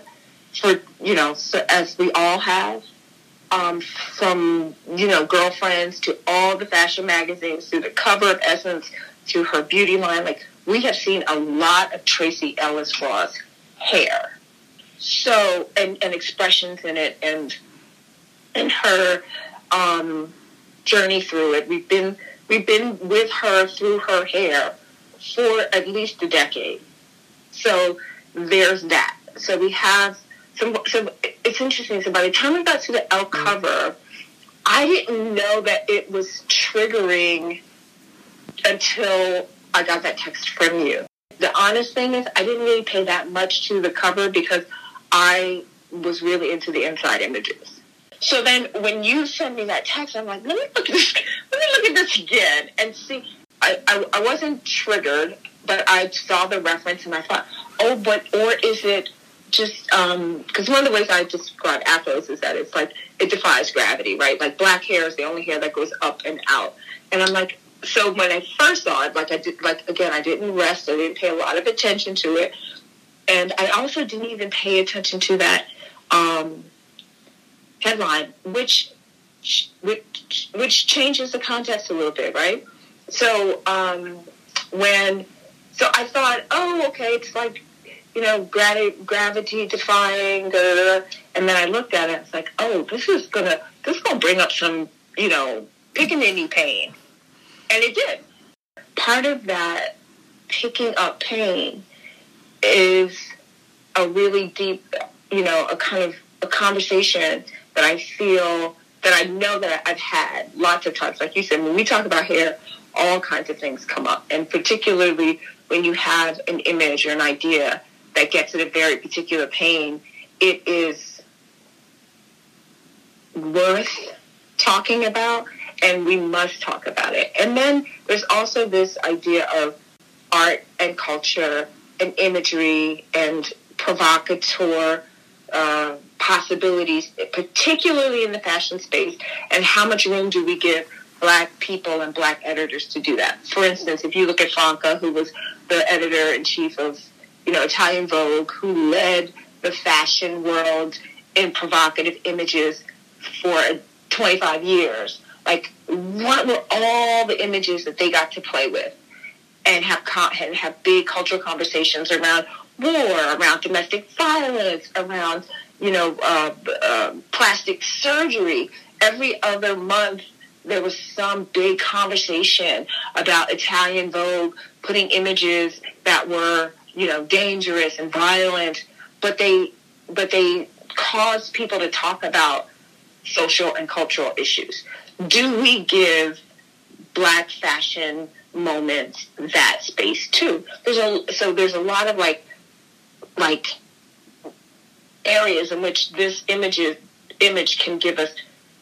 as we all have, from Girlfriends to all the fashion magazines, to the cover of Essence, to her beauty line. Like, we have seen a lot of Tracee Ellis Ross hair, so and expressions in it, and her journey through it. We've been with her through her hair for at least a decade. So there's that. So we have some. So it's interesting. So by the time we got to the Elle cover, I didn't know that it was triggering until I got that text from you. The honest thing is, I didn't really pay that much to the cover because I was really into the inside images. So then when you send me that text, I'm like, let me look at this again and see. I wasn't triggered, but I saw the reference and I thought, or is it just, because one of the ways I describe afros is that it's like, it defies gravity, right? Like, black hair is the only hair that goes up and out. And I'm like, so when I first saw it, I didn't rest. I didn't pay a lot of attention to it. And I also didn't even pay attention to that headline, which changes the context a little bit, right? So so I thought, oh, okay, it's like, gravity defying, and then I looked at it, it's like, oh, this is gonna bring up some, pickaninny pain. And it did. Part of that picking up pain is a really deep, a kind of a conversation that I feel, that I know that I've had lots of times. Like you said, when we talk about hair, all kinds of things come up. And particularly when you have an image or an idea that gets at a very particular pain, it is worth talking about, and we must talk about it. And then there's also this idea of art and culture and imagery and provocateur possibilities, particularly in the fashion space, and how much room do we give Black people and Black editors to do that. For instance, if you look at Franca, who was the editor-in-chief of Italian Vogue, who led the fashion world in provocative images for 25 years. Like, what were all the images that they got to play with and have big cultural conversations around war, around domestic violence, around, plastic surgery. Every other month, there was some big conversation about Italian Vogue putting images that were, dangerous and violent, but they caused people to talk about social and cultural issues. Do we give Black fashion moments that space too? There's a lot of like areas in which this image can give us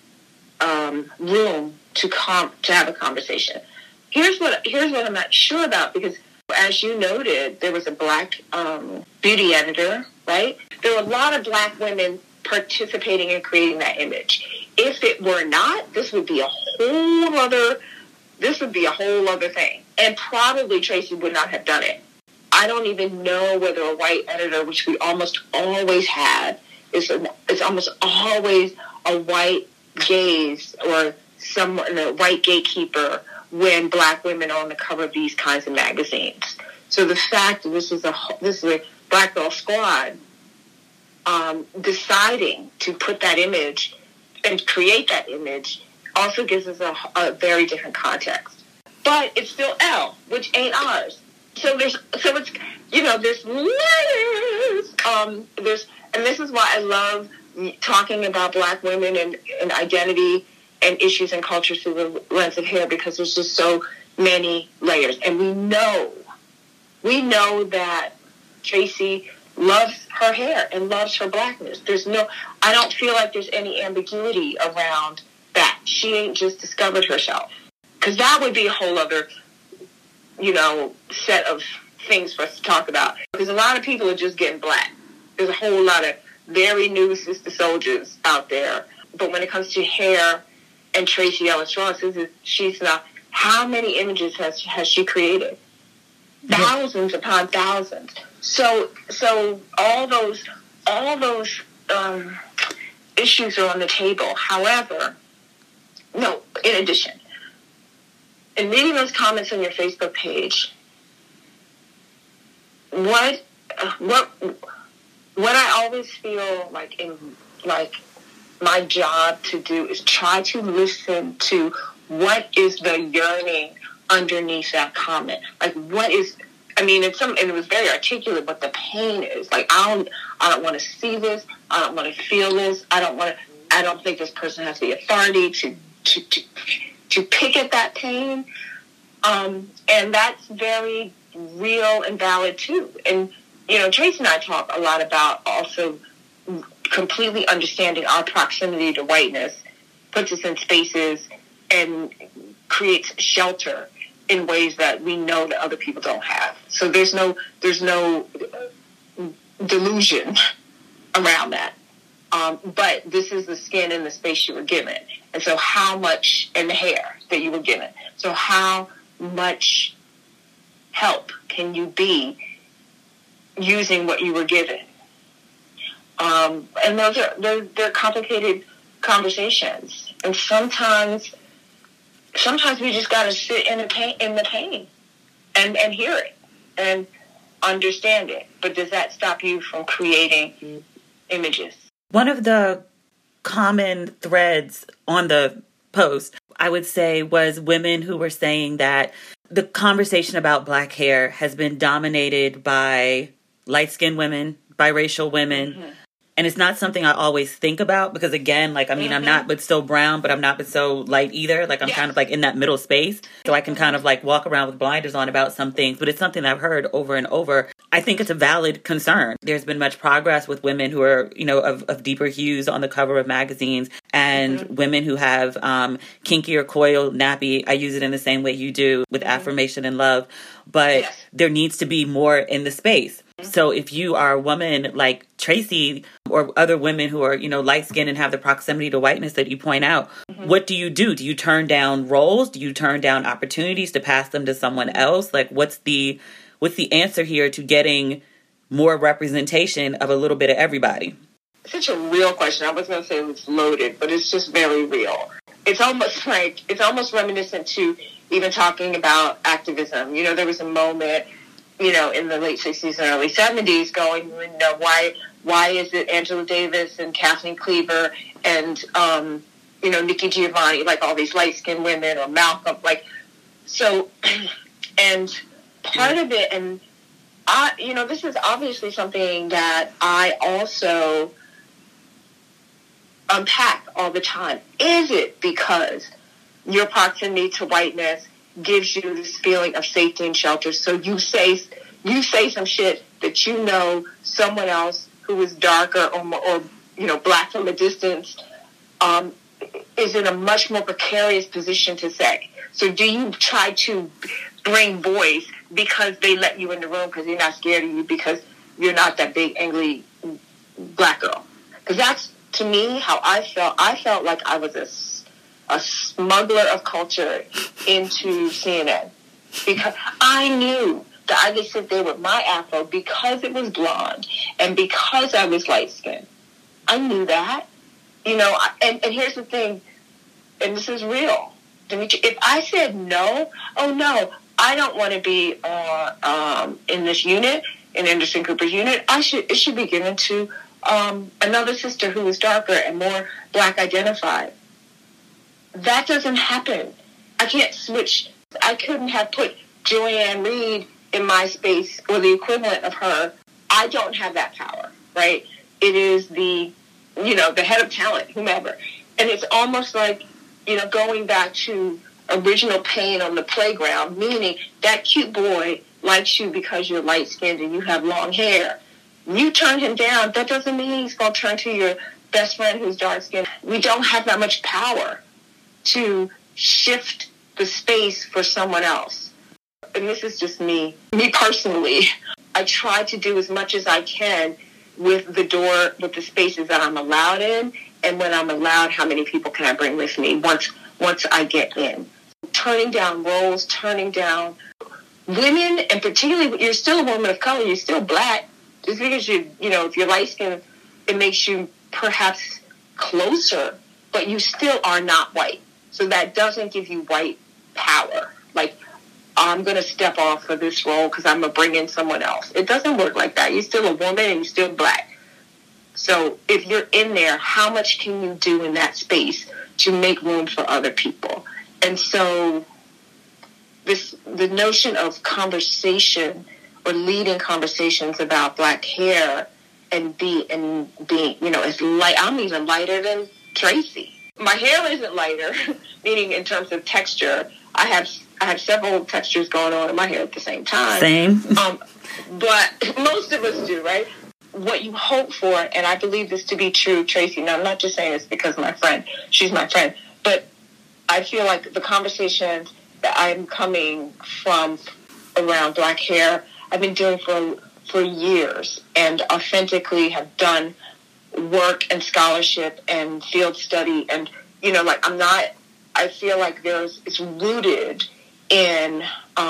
room to have a conversation. Here's what I'm not sure about, because as you noted, there was a Black beauty editor, right? There were a lot of Black women participating in creating that image. If it were not, this would be a whole other thing. And probably Tracy would not have done it. I don't even know whether a white editor, which we almost always had, it's almost always a white gaze or a white gatekeeper when Black women are on the cover of these kinds of magazines. So the fact that this is a Black Girl Squad deciding to put that image and create that image also gives us a very different context. But it's still L, which ain't ours. So there's layers. And this is why I love talking about Black women and identity and issues and culture through the lens of hair, because there's just so many layers. And we know that Tracy loves her hair and loves her Blackness. I don't feel like there's any ambiguity around that. She ain't just discovered herself. Because that would be a whole other, set of things for us to talk about. Because a lot of people are just getting Black. There's a whole lot of very new sister soldiers out there. But when it comes to hair and Tracee Ellis Ross, she's not. How many images has she created? Thousands upon thousands. So all those issues are on the table. However, no. In addition, in reading those comments on your Facebook page, what I always feel like my job to do is try to listen to what is the yearning underneath that comment. Like, what is, and it was very articulate what the pain is. Like, I don't want to see this. I don't want to feel this. I don't think this person has the authority to pick at that pain. And that's very real and valid too. And, Tracy and I talk a lot about also completely understanding our proximity to whiteness puts us in spaces and creates shelter in ways that we know that other people don't have. So there's no delusion around that. But this is the skin and the space you were given. And so how much, and the hair that you were given. So how much help can you be using what you were given? And they're complicated conversations. And sometimes we just got to sit in the pain and hear it and understand it. But does that stop you from creating images? One of the common threads on the post, I would say, was women who were saying that the conversation about Black hair has been dominated by light-skinned women, biracial women. Mm-hmm. And it's not something I always think about because, again, I'm not but so brown, but I'm not but so light either. Like, I'm kind of like in that middle space. So I can kind of like walk around with blinders on about some things. But it's something that I've heard over and over. I think it's a valid concern. There's been much progress with women who are, of deeper hues on the cover of magazines and women who have kinkier coil nappy. I use it in the same way you do with affirmation and love. But there needs to be more in the space. So if you are a woman like Tracy or other women who are, light-skinned and have the proximity to whiteness that you point out, what do you do? Do you turn down roles? Do you turn down opportunities to pass them to someone else? Like, what's the answer here to getting more representation of a little bit of everybody? Such a real question. I was going to say it was loaded, but it's just very real. It's almost reminiscent to even talking about activism. You know, there was a moment, you know, in the late 60s and early 70s going, you know, why is it Angela Davis and Kathleen Cleaver and, you know, Nikki Giovanni, like all these light-skinned women, or Malcolm, like, so, and part of it, and I, you know, this is obviously something that I also unpack all the time. Is it because your proximity to whiteness gives you this feeling of safety and shelter? So you say some shit that you know someone else who is darker or you know, black from a distance is in a much more precarious position to say. So do you try to bring voice because they let you in the room because they're not scared of you because you're not that big, angry black girl? Because that's, to me, how I felt. I felt like I was a smuggler of culture into CNN because I knew that I could sit there with my afro because it was blonde and because I was light-skinned. I knew that. You know, and here's the thing, and this is real, Demetri. If I said no, oh no, I don't want to be in this unit, in Anderson Cooper's unit, it should be given to another sister who is darker and more black identified. That doesn't happen. I can't switch. I couldn't have put Joanne Reed in my space or the equivalent of her. I don't have that power, right? It is the head of talent, whomever. And it's almost like, you know, going back to original pain on the playground, meaning that cute boy likes you because you're light-skinned and you have long hair. You turn him down, that doesn't mean he's going to turn to your best friend who's dark-skinned. We don't have that much power to shift the space for someone else. And this is just me personally. I try to do as much as I can with the spaces that I'm allowed in, and when I'm allowed, how many people can I bring with me once I get in. Turning down roles, turning down women, and particularly, you're still a woman of color, you're still black. Just because if you're light-skinned, it makes you perhaps closer, but you still are not white. So that doesn't give you white power. Like, I'm going to step off for this role because I'm going to bring in someone else. It doesn't work like that. You're still a woman and you're still black. So if you're in there, how much can you do in that space to make room for other people? And so the notion of conversation or leading conversations about black hair and being, as light, I'm even lighter than Tracy. My hair isn't lighter, meaning in terms of texture. I have several textures going on in my hair at the same time. Same. But most of us do, right? What you hope for, and I believe this to be true, Tracy, now I'm not just saying this because my friend, she's my friend, but I feel like the conversations that I'm coming from around black hair, I've been doing for years, and authentically have done work and scholarship and field study, and I feel like it's rooted in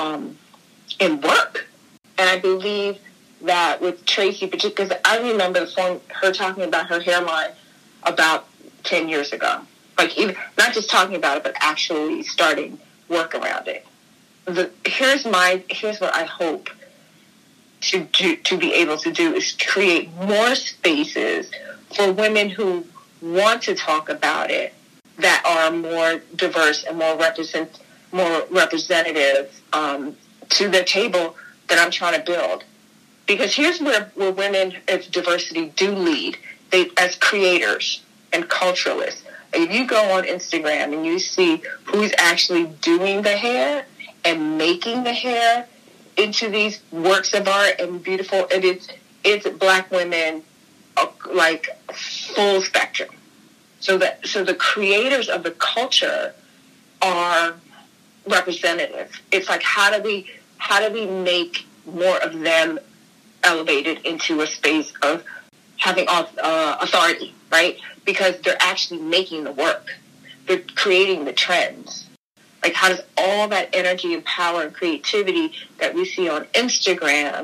work. And I believe that with Tracy, particularly, because I remember her talking about her hairline about 10 years ago. Like, even not just talking about it, but actually starting work around it. Here's what I hope to be able to do is create more spaces for women who want to talk about it that are more diverse and more representative to the table that I'm trying to build. Because here's where women of diversity do lead. They, as creators and culturalists, if you go on Instagram and you see who's actually doing the hair and making the hair into these works of art and beautiful, it's black women, like full spectrum. So the creators of the culture are representative. It's like, how do we make more of them elevated into a space of having authority, right? Because they're actually making the work. They're creating the trends. Like, how does all that energy and power and creativity that we see on Instagram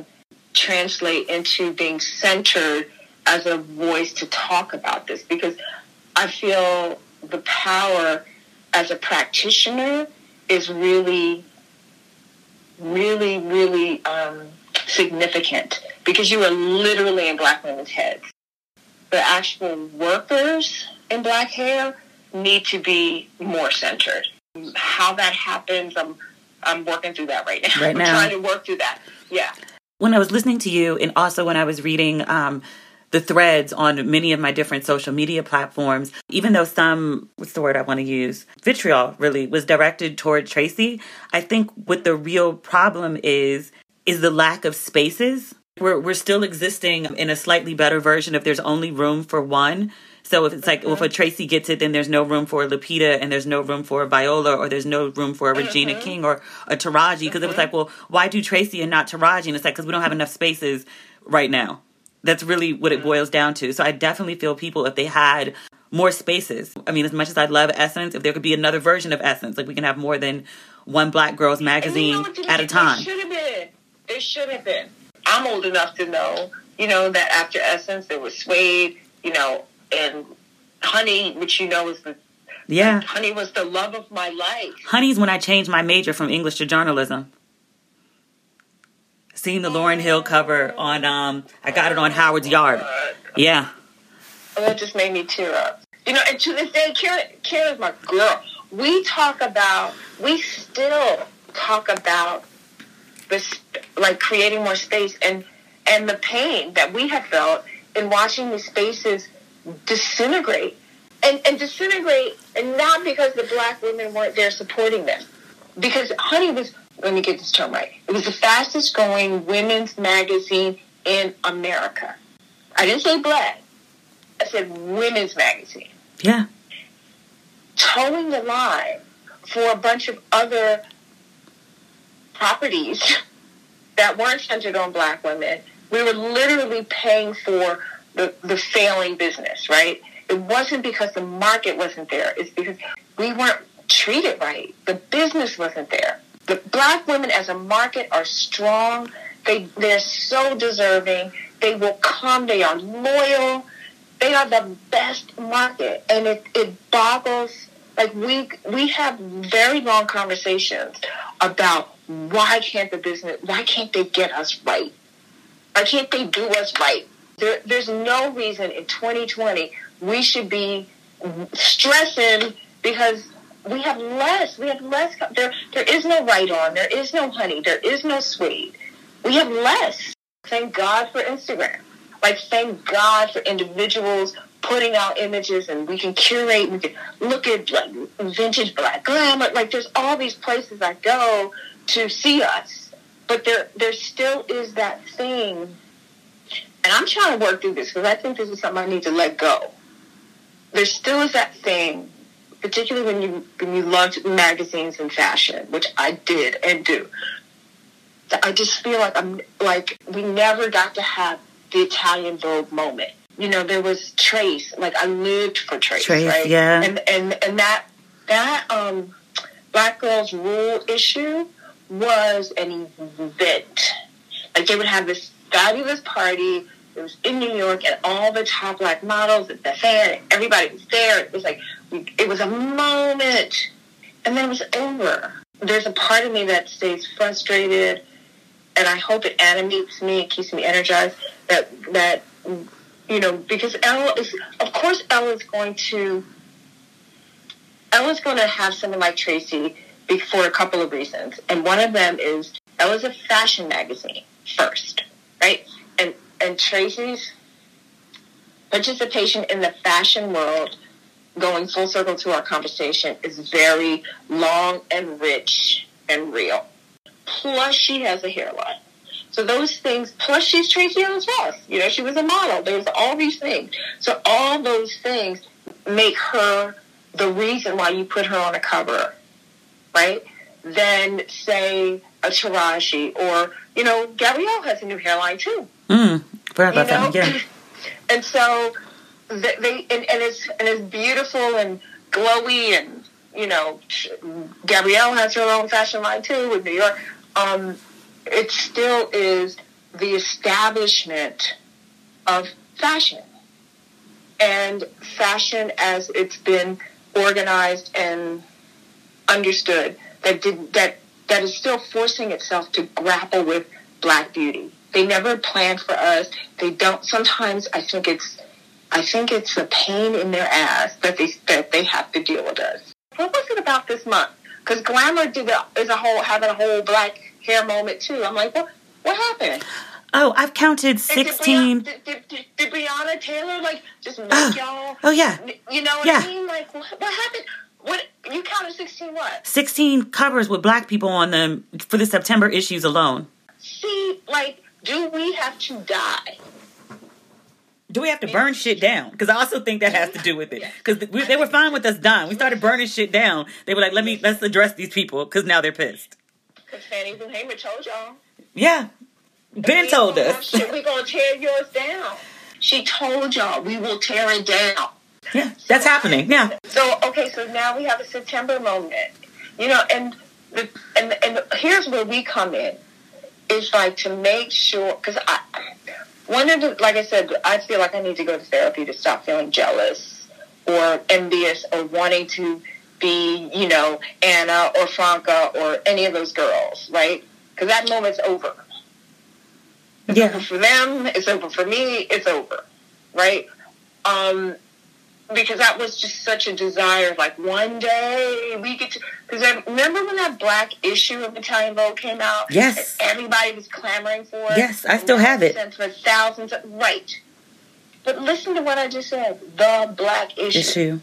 translate into being centered as a voice to talk about this, because I feel the power as a practitioner is really, really, really significant, because you are literally in Black women's heads. The actual workers in Black hair need to be more centered. How that happens, I'm working through that right now. Right now. I'm trying to work through that. Yeah. When I was listening to you, and also when I was reading the threads on many of my different social media platforms, even though some, what's the word I want to use? Vitriol really was directed toward Tracy. I think what the real problem is the lack of spaces. We're still existing in a slightly better version if there's only room for one. So if it's like, if a Tracy gets it, then there's no room for a Lupita, and there's no room for a Viola, or there's no room for a Regina King or a Taraji. Because it was like, well, why do Tracy and not Taraji? And it's like, because we don't have enough spaces right now. That's really what it boils down to. So I definitely feel people, if they had more spaces. I mean, as much as I love Essence, if there could be another version of Essence, like we can have more than one Black girls magazine at a time. It should have been. I'm old enough to know, that after Essence, there was Suede, and Honey, which is Honey was the love of my life. Honey's when I changed my major from English to journalism. Seeing the Lauryn Hill cover on, I got it on Howard's Yard. Yeah. Oh, that just made me tear up. And to this day, Kara's my girl. We still talk about this, like creating more space and the pain that we have felt in watching these spaces disintegrate. And disintegrate, and not because the Black women weren't there supporting them. Because Honey was, let me get this term right, it was the fastest growing women's magazine in America. I didn't say Black. I said women's magazine. Yeah. Towing the line for a bunch of other properties that weren't centered on Black women. We were literally paying for the failing business, right? It wasn't because the market wasn't there. It's because we weren't treated right. The business wasn't there. The Black women as a market are strong. They're so deserving. They will come. They are loyal. They are the best market. And it boggles. Like we have very long conversations about why can't they get us right? Why can't they do us right? There's no reason in 2020 we should be stressing because we have less. There is no Right On. There is no Honey. There is no Suede. We have less. Thank God for Instagram. Like, thank God for individuals putting out images, and we can curate. We can look at like vintage Black glamour. Like, there's all these places I go to see us. But there still is that thing. And I'm trying to work through this because I think this is something I need to let go. There still is that thing, particularly when you loved magazines and fashion, which I did and do. I just feel like we never got to have the Italian Vogue moment. There was Trace. Like, I lived for Trace, right? Yeah. And that Black Girls Rule issue was an event. Like, they would have this fabulous party. It was in New York, and all the top Black models, and the fan, and everybody was there. It was like, it was a moment, and then it was over. There's a part of me that stays frustrated, and I hope it animates me, it keeps me energized, that because Ella's going to have someone like Tracy for a couple of reasons. And one of them is Ella's a fashion magazine first, right? And Tracy's participation in the fashion world, going full circle to our conversation, is very long and rich and real. Plus, she has a hairline. So those things, plus she's Tracy Ellis Ross. She was a model. There's all these things. So all those things make her the reason why you put her on a cover, right? Then, say, a Taraji, or, Gabrielle has a new hairline, too. Forgot about that again. And so, it's beautiful and glowy, and, Gabrielle has her own fashion line, too, with New York. It still is the establishment of fashion. And fashion as it's been organized and understood, that is still forcing itself to grapple with Black beauty. They never planned for us. They don't. Sometimes I think it's a pain in their ass that they have to deal with us. What was it about this month? Because Glamour having a whole black hair moment too. I'm like, what happened? Oh, I've counted 16. Did Breonna Taylor just make y'all? Oh yeah. You know what I mean? Like what happened? What you counted 16 what? 16 covers with Black people on them for the September issues alone. See, do we have to die? Do we have to burn shit down? Because I also think that has to do with it. Because they were fine with us dying. We started burning shit down. They were like, let's address these people because now they're pissed. Because Fannie Lou Hamer told y'all. Yeah. Ben told us. We're going to tear yours down. She told y'all we will tear it down. Yeah, that's happening. Yeah. So now we have a September moment. And here's where we come in. It's to make sure, because like I said, I feel like I need to go to therapy to stop feeling jealous or envious or wanting to be, Anna or Franca or any of those girls, right? Because that moment's over. It's over for them. It's over for me. It's over, right? Because that was just such a desire. One day we get to. Because I remember when that Black issue of Italian Vogue came out. Yes. Everybody was clamoring for it. Yes, I still have it. For thousands. Right. But listen to what I just said. The Black issue.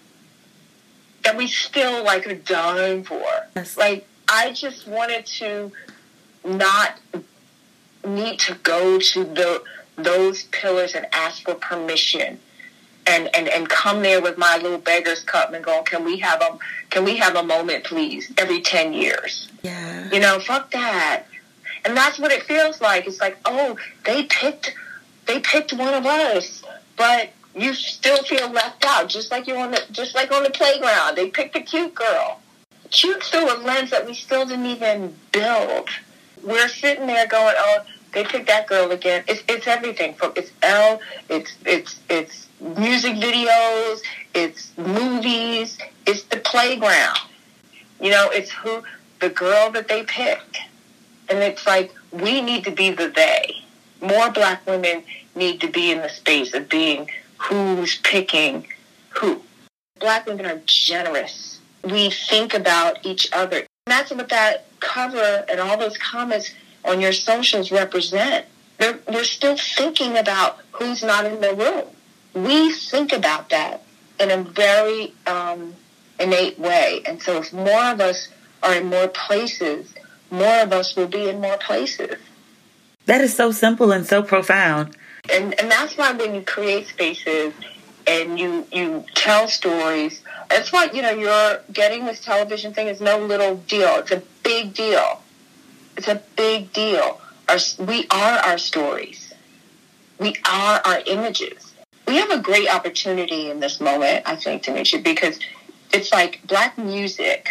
That we still are dying for. Yes. I just wanted to not need to go to those pillars and ask for permission. And come there with my little beggar's cup and go, can we have a moment, please, every 10 years? Yeah. Fuck that. And that's what it feels like. It's they picked one of us, but you still feel left out, just like on the playground. They picked a cute girl. Cute through a lens that we still didn't even build. We're sitting there going, they picked that girl again. It's everything. It's Elle. It's music videos, it's movies, it's the playground. It's the girl that they picked. And it's we need to be the they. More Black women need to be in the space of being who's picking who. Black women are generous. We think about each other. And that's what that cover and all those comments on your socials represent. We're still thinking about who's not in the room. We think about that in a very innate way. And so if more of us are in more places, more of us will be in more places. That is so simple and so profound. And that's why when you create spaces and you tell stories, that's why, you're getting this television thing is no little deal. It's a big deal. It's a big deal. We are our stories. We are our images. We have a great opportunity in this moment, I think, Demetria, because it's Black music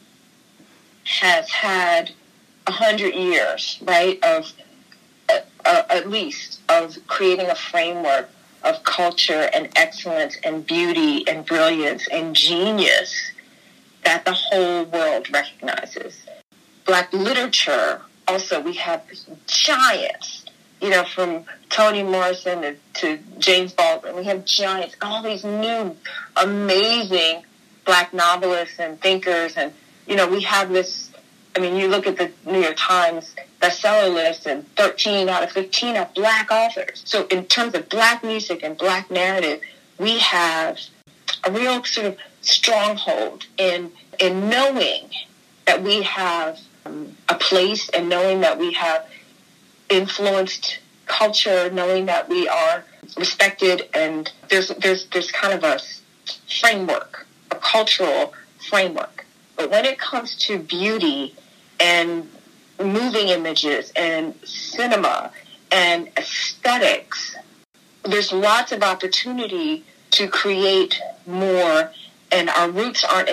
has had 100 years, right, of at least of creating a framework of culture and excellence and beauty and brilliance and genius that the whole world recognizes. Black literature, also, we have giants. From Toni Morrison to James Baldwin. We have giants, all these new, amazing Black novelists and thinkers. And, we have this, you look at the New York Times bestseller list and 13 out of 15 are Black authors. So in terms of Black music and Black narrative, we have a real sort of stronghold in knowing that we have a place and knowing that we have influenced culture, knowing that we are respected, and there's kind of a framework, a cultural framework. But when it comes to beauty and moving images and cinema and aesthetics, there's lots of opportunity to create more, and our roots aren't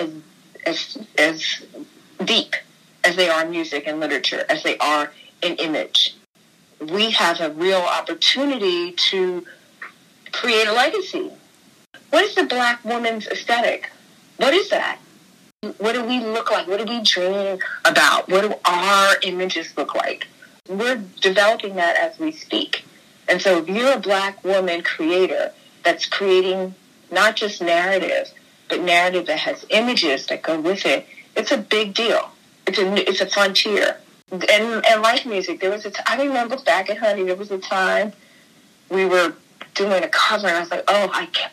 as deep as they are in music and literature, as they are in image. we have a real opportunity to create a legacy. What is the Black woman's aesthetic? What is that? What do we look like? What do we dream about? What do our images look like? We're developing that as we speak. And so if you're a Black woman creator that's creating not just narrative, but narrative that has images that go with it, it's a big deal. It's a frontier. And like music, there was I remember back at Honey, there was a time we were doing a cover, and I was like, oh,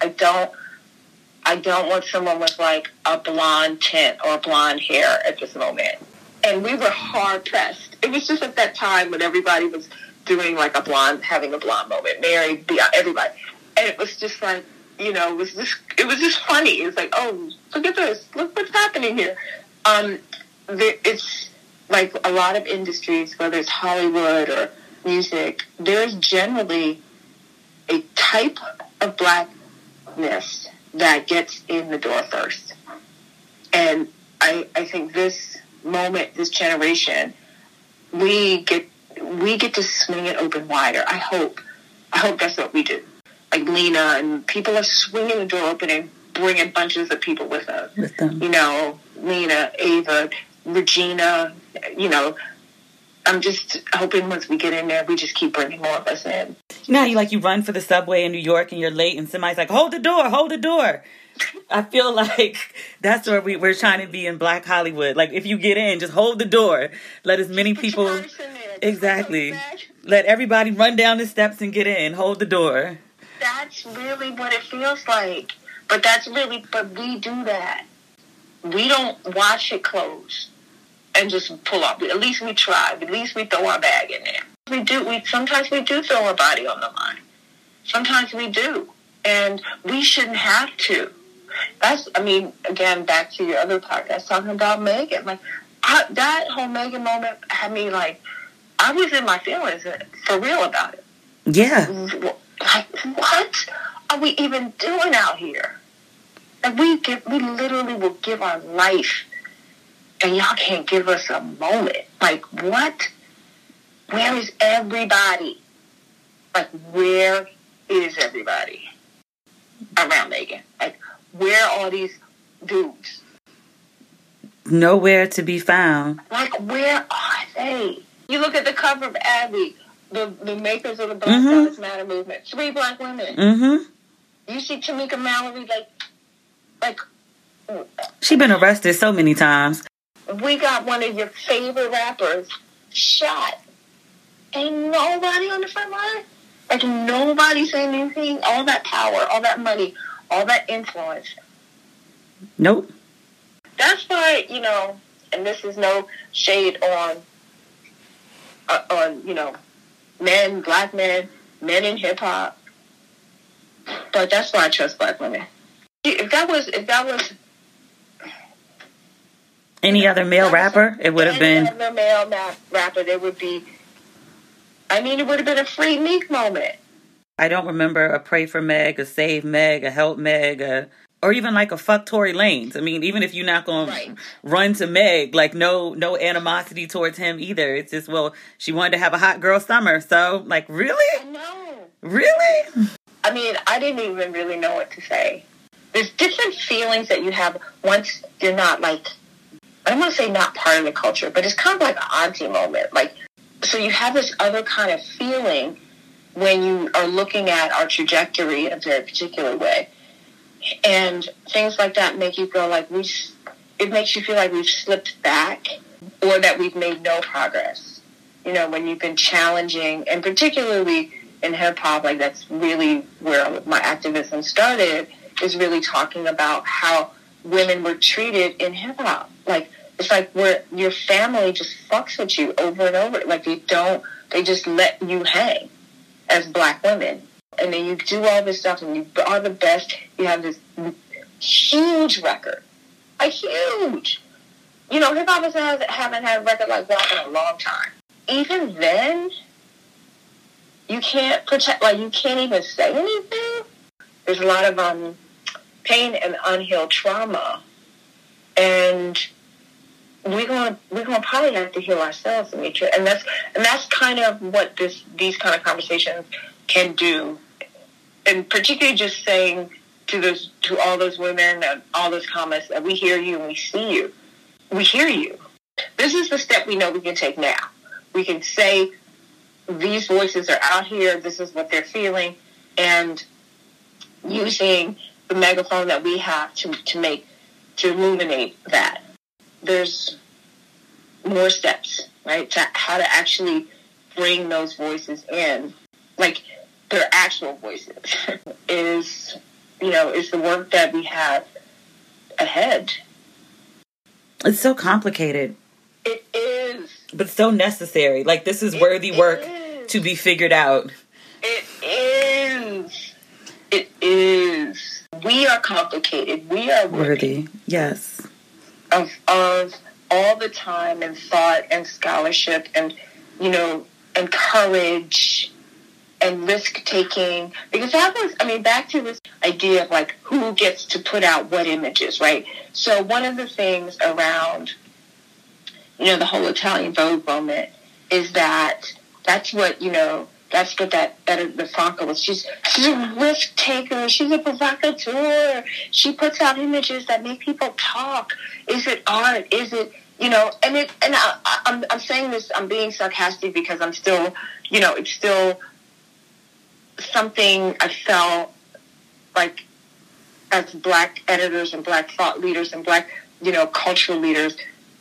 I don't want someone with like a blonde tint or blonde hair at this moment. And we were hard pressed. It was just at that time when everybody was doing like having a blonde moment. Mary, everybody. And it was just like, you know, it was just funny. It was like, oh, look at this. Look what's happening here. It's like a lot of industries, whether it's Hollywood or music, there's generally a type of Blackness that gets in the door first. And I think this moment, this generation, we get to swing it open wider. I hope that's what we do. Like Lena, and people are swinging the door open and bringing bunches of people with us. With them. You know, Lena, Ava, Regina, you know, I'm just hoping once we get in there, we just keep bringing more of us in. You know how you run for the subway in New York and you're late and somebody's like, hold the door, hold the door. I feel like that's where we're trying to be in Black Hollywood. Like, if you get in, just hold the door. Let as many people... Exactly. Let everybody run down the steps and get in. Hold the door. That's really what it feels like. But we do that. We don't watch it close and just pull up. At least we try. At least we throw our bag in there. Sometimes we do throw our body on the line. Sometimes we do. And we shouldn't have to. Again, back to your other podcast, talking about Megan. Like, that whole Megan moment had me like, I was in my feelings for real about it. Yeah. Like, what are we even doing out here? Like, we literally will give our life, and y'all can't give us a moment. Like, what? Where is everybody? Like, where is everybody around Megan? Like, where are all these dudes? Nowhere to be found. Like, where are they? You look at the cover of Abby, the makers of the Black Lives Matter movement. 3 Black women. Mm-hmm. You see Tamika Mallory, like... She been arrested so many times. We got one of your favorite rappers shot. Ain't nobody on the front line. Like, nobody saying anything. All that power, all that money, all that influence. Nope. That's why, you know, and this is no shade on you know, men, Black men in hip hop. But that's why I trust Black women. If that was any other male rapper, it would have been. Any other male rapper, there would be. I mean, it would have been a Free Meek moment. I don't remember a Pray for Meg, a Save Meg, a Help Meg, or even like a Fuck Tory Lanez. I mean, even if you're not going to run to Meg, like no animosity towards him either. It's just, well, she wanted to have a hot girl summer. So, like, really? No. Really? I mean, I didn't even really know what to say. There's different feelings that you have once you're not, like, I don't want to say not part of the culture, but it's kind of like an auntie moment. Like, so you have this other kind of feeling when you are looking at our trajectory in a very particular way. And things like that make you feel like it makes you feel like we've slipped back or that we've made no progress. You know, when you've been challenging, and particularly in hip hop, like that's really where my activism started, is really talking about how women were treated in hip hop. Like, it's like where your family just fucks with you over and over. Like they just let you hang as Black women. And then you do all this stuff and you are the best. You have this huge record. Like, huge. You know, hip-hop haven't had a record like that in a long time. Even then, you can't protect, like, you can't even say anything. There's a lot of pain and unhealed trauma. And we're gonna probably have to heal ourselves, Demetria, and that's kind of what these kind of conversations can do, and particularly just saying to all those women and all those comments that we hear you and we see you, we hear you. This is the step we know we can take now. We can say these voices are out here. This is what they're feeling, and using the megaphone that we have to illuminate that. There's more steps, right, to how to actually bring those voices in, like their actual voices, is the work that we have ahead. It's so complicated. It is. But so necessary. Like, this is worthy work to be figured out. It is. It is. We are complicated. We are worthy. Yes. Of all the time and thought and scholarship and, and courage and risk-taking. Because back to this idea of, like, who gets to put out what images, right? So one of the things around, the whole Italian Vogue moment is that's what that Edith Franco was. She's a risk taker. She's a provocateur. She puts out images that make people talk. Is it art? Is it, I'm saying this, I'm being sarcastic because I'm still, it's still something I felt like as Black editors and Black thought leaders and Black, cultural leaders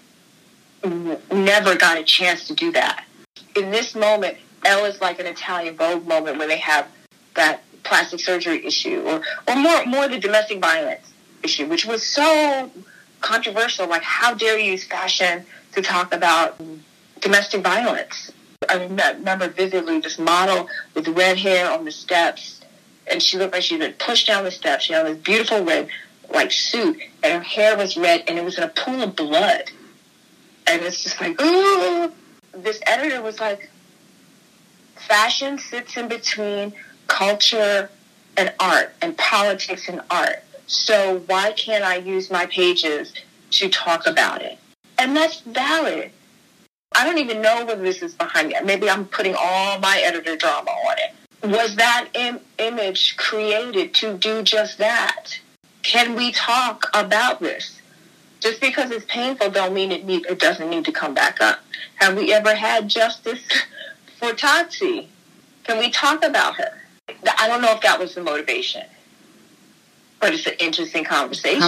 never got a chance to do that. In this moment, Elle is like an Italian Vogue moment when they have that plastic surgery issue or more the domestic violence issue, which was so controversial. Like, how dare you use fashion to talk about domestic violence? I remember vividly this model with red hair on the steps, and she looked like she'd been pushed down the steps. She had this beautiful red, like, suit, and her hair was red, and it was in a pool of blood. And it's just like, ooh. This editor was like, fashion sits in between culture and art and politics and art. So why can't I use my pages to talk about it? And that's valid. I don't even know whether this is behind it. Maybe I'm putting all my editor drama on it. Was that image created to do just that? Can we talk about this? Just because it's painful don't mean it doesn't need to come back up. Have we ever had justice for Tati? Can we talk about her? I don't know if that was the motivation, but it's an interesting conversation.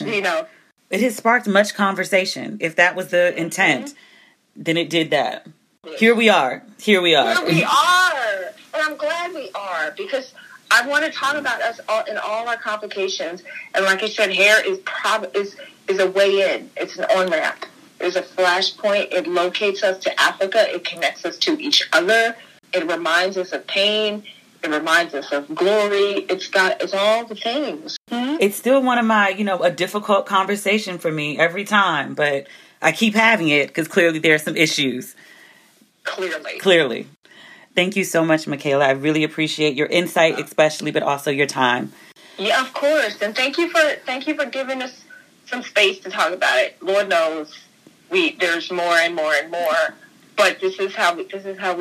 It has sparked much conversation. If that was the intent, then it did that. Here we are. Here we are. And I'm glad we are, because I want to talk about us all in all our complications. And like I said, hair is a way in. It's an on-ramp. There's a flashpoint. It locates us to Africa. It connects us to each other. It reminds us of pain. It reminds us of glory. It's all the things. Mm-hmm. It's still one of my, a difficult conversation for me every time, but I keep having it because clearly there are some issues. Clearly. Thank you so much, Michaela. I really appreciate your insight, especially, but also your time. Yeah, of course. And thank you for giving us some space to talk about it. Lord knows there's more and more and more. But this is how we heal. This is how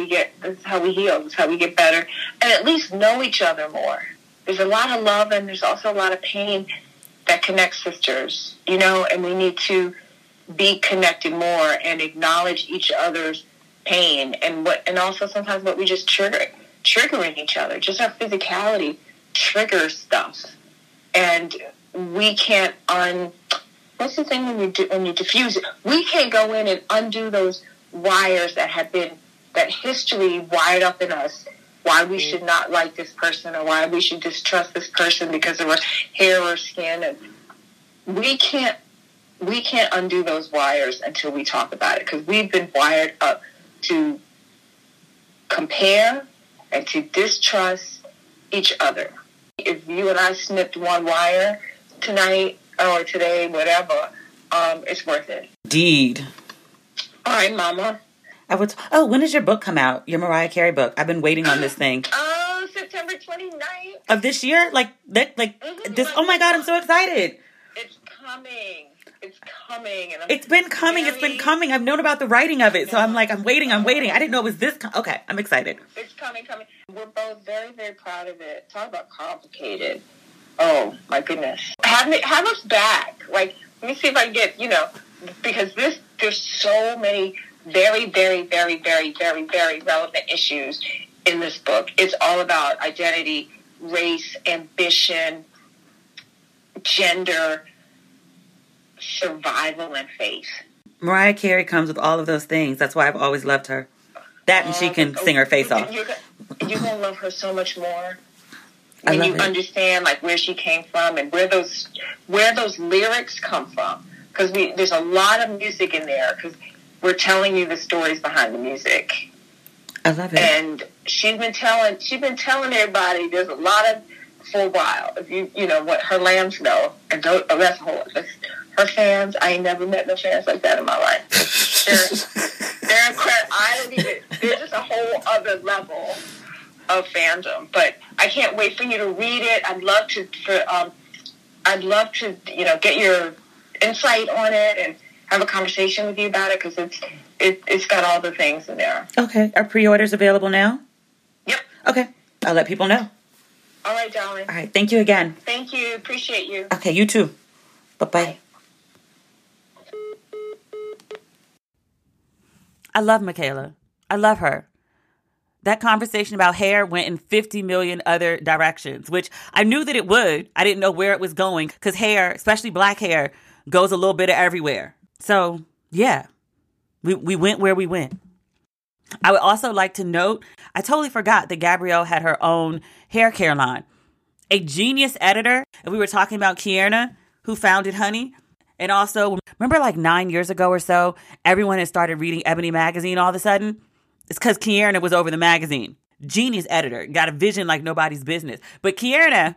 we get better, and at least know each other more. There's a lot of love, and there's also a lot of pain that connects sisters, and we need to be connected more and acknowledge each other's pain and also sometimes what we just triggering each other. Just our physicality triggers stuff, and we can't what's the thing when you diffuse it? We can't go in and undo those wires that history wired up in us, why we should not like this person or why we should distrust this person because of our hair or skin. And we can't undo those wires until we talk about it, because we've been wired up to compare and to distrust each other. If you and I snipped one wire tonight or today, whatever, it's worth it. Indeed. All right, Mama. When does your book come out? Your Mariah Carey book. I've been waiting on this thing. September 29th. Of this year? This. Oh my God, I'm so excited. It's coming. coming. And it's been coming. It's been coming. I've known about the writing of it. So I'm like, I'm waiting. I didn't know it was this. Okay, I'm excited. It's coming. We're both very, very proud of it. Talk about complicated. Oh, my goodness. Have us back. Like, let me see if I can get, because there's so many very, very, very, very, very, very relevant issues in this book. It's all about identity, race, ambition, gender, survival, and faith. Mariah Carey comes with all of those things. That's why I've always loved her. That and she can sing her face off. You're going to love her so much more when you understand like where she came from and where those lyrics come from. Because there's a lot of music in there because we're telling you the stories behind the music. I love it. And she's been telling everybody there's a lot of, for a while, if you know what her lambs know, and that's her fans. I ain't never met no fans like that in my life. They're incredible. They're just a whole other level of fandom. But I can't wait for you to read it. I'd love to get your insight on it and have a conversation with you about it because it's got all the things in there. Okay. Are pre-orders available now? Yep. Okay. I'll let people know. All right, darling. All right. Thank you again. Thank you. Appreciate you. Okay. You too. Bye-bye. I love Michaela. I love her. That conversation about hair went in 50 million other directions, which I knew that it would. I didn't know where it was going because hair, especially black hair, goes a little bit of everywhere. So, yeah, we went where we went. I would also like to note, I totally forgot that Gabrielle had her own hair care line. A genius editor, and we were talking about Kierna, who founded Honey. And also, remember like 9 years ago or so, everyone had started reading Ebony magazine all of a sudden? It's because Kierna was over the magazine. Genius editor, got a vision like nobody's business. But Kierna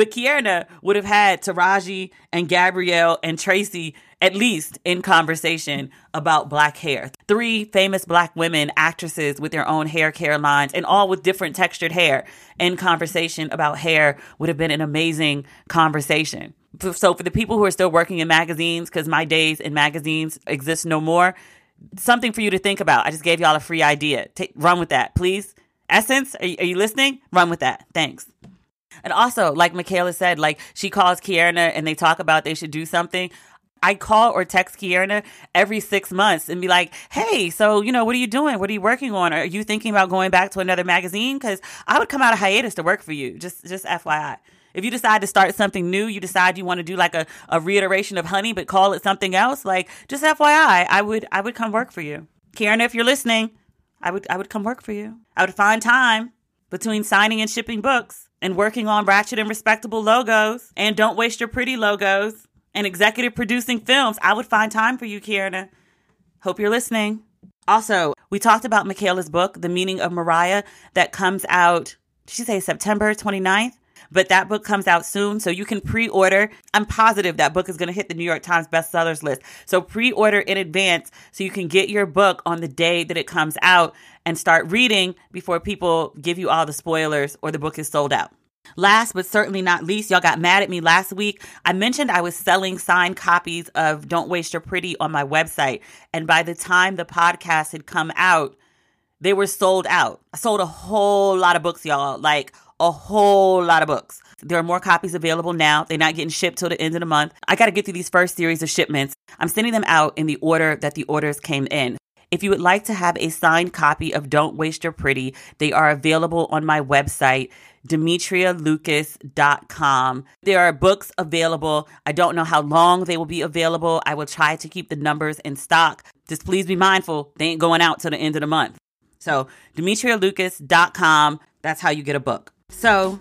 would have had Taraji and Gabrielle and Tracy at least in conversation about black hair. 3 famous black women, actresses with their own hair care lines and all with different textured hair in conversation about hair would have been an amazing conversation. So for the people who are still working in magazines, because my days in magazines exist no more, something for you to think about. I just gave y'all a free idea. Run with that, please. Essence, are you listening? Run with that. Thanks. And also, like Michaela said, like she calls Kierna and they talk about they should do something. I call or text Kierna every 6 months and be like, hey, so, what are you doing? What are you working on? Are you thinking about going back to another magazine? Because I would come out of hiatus to work for you. Just FYI. If you decide to start something new, you decide you want to do like a reiteration of Honey, but call it something else, like just FYI, I would come work for you. Kierna, if you're listening, I would come work for you. I would find time between signing and shipping books and working on Ratchet and Respectable logos and Don't Waste Your Pretty logos and executive producing films. I would find time for you, Kierna. Hope you're listening. Also, we talked about Michaela's book, The Meaning of Mariah, that comes out, did she say September 29th? But that book comes out soon, so you can pre-order. I'm positive that book is going to hit the New York Times bestsellers list. So pre-order in advance so you can get your book on the day that it comes out and start reading before people give you all the spoilers or the book is sold out. Last but certainly not least, y'all got mad at me last week. I mentioned I was selling signed copies of Don't Waste Your Pretty on my website. And by the time the podcast had come out, they were sold out. I sold a whole lot of books, y'all. Like a whole lot of books. There are more copies available now. They're not getting shipped till the end of the month. I got to get through these first series of shipments. I'm sending them out in the order that the orders came in. If you would like to have a signed copy of Don't Waste Your Pretty, they are available on my website, DemetriaLucas.com. There are books available. I don't know how long they will be available. I will try to keep the numbers in stock. Just please be mindful, they ain't going out till the end of the month. So, DemetriaLucas.com, that's how you get a book. So,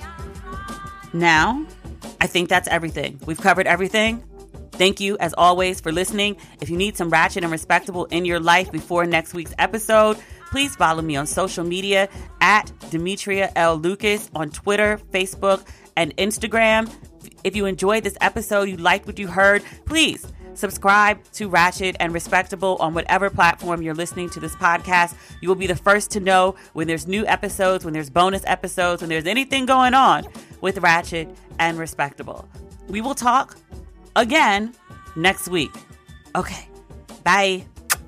now, I think that's everything. We've covered everything. Thank you, as always, for listening. If you need some Ratchet and Respectable in your life before next week's episode, please follow me on social media at Demetria L. Lucas on Twitter, Facebook, and Instagram. If you enjoyed this episode, you liked what you heard, please subscribe to Ratchet and Respectable on whatever platform you're listening to this podcast. You will be the first to know when there's new episodes, when there's bonus episodes, when there's anything going on with Ratchet and Respectable. We will talk again next week. Okay. Bye.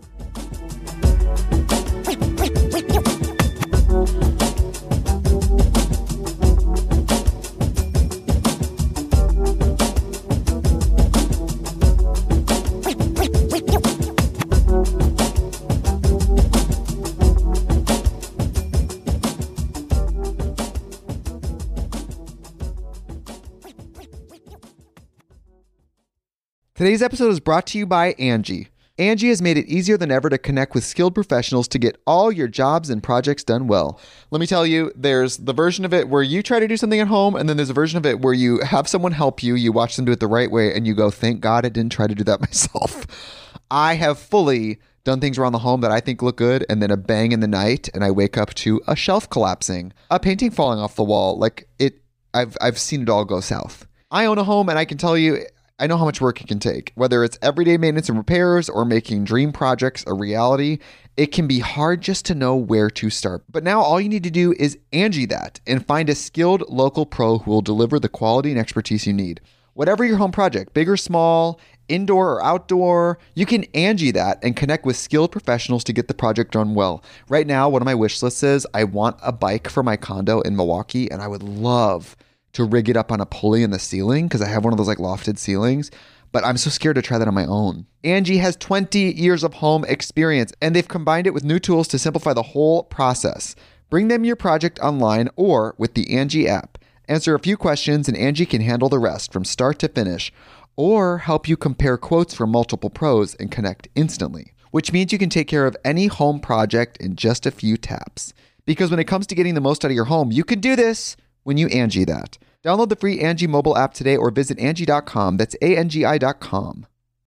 Today's episode is brought to you by Angie. Angie has made it easier than ever to connect with skilled professionals to get all your jobs and projects done well. Let me tell you, there's the version of it where you try to do something at home, and then there's a version of it where you have someone help you, you watch them do it the right way, and you go, thank God I didn't try to do that myself. I have fully done things around the home that I think look good, and then a bang in the night, and I wake up to a shelf collapsing, a painting falling off the wall. I've seen it all go south. I own a home, and I can tell you, I know how much work it can take. Whether it's everyday maintenance and repairs or making dream projects a reality, it can be hard just to know where to start. But now all you need to do is Angie that and find a skilled local pro who will deliver the quality and expertise you need. Whatever your home project, big or small, indoor or outdoor, you can Angie that and connect with skilled professionals to get the project done well. Right now, one of my wish lists is I want a bike for my condo in Milwaukee, and I would love to rig it up on a pulley in the ceiling because I have one of those like lofted ceilings, but I'm so scared to try that on my own. Angie has 20 years of home experience, and they've combined it with new tools to simplify the whole process. Bring them your project online or with the Angie app. Answer a few questions and Angie can handle the rest from start to finish, or help you compare quotes from multiple pros and connect instantly, which means you can take care of any home project in just a few taps. Because when it comes to getting the most out of your home, you can do this when you Angie that. Download the free Angie mobile app today or visit Angie.com. That's ANGI.com.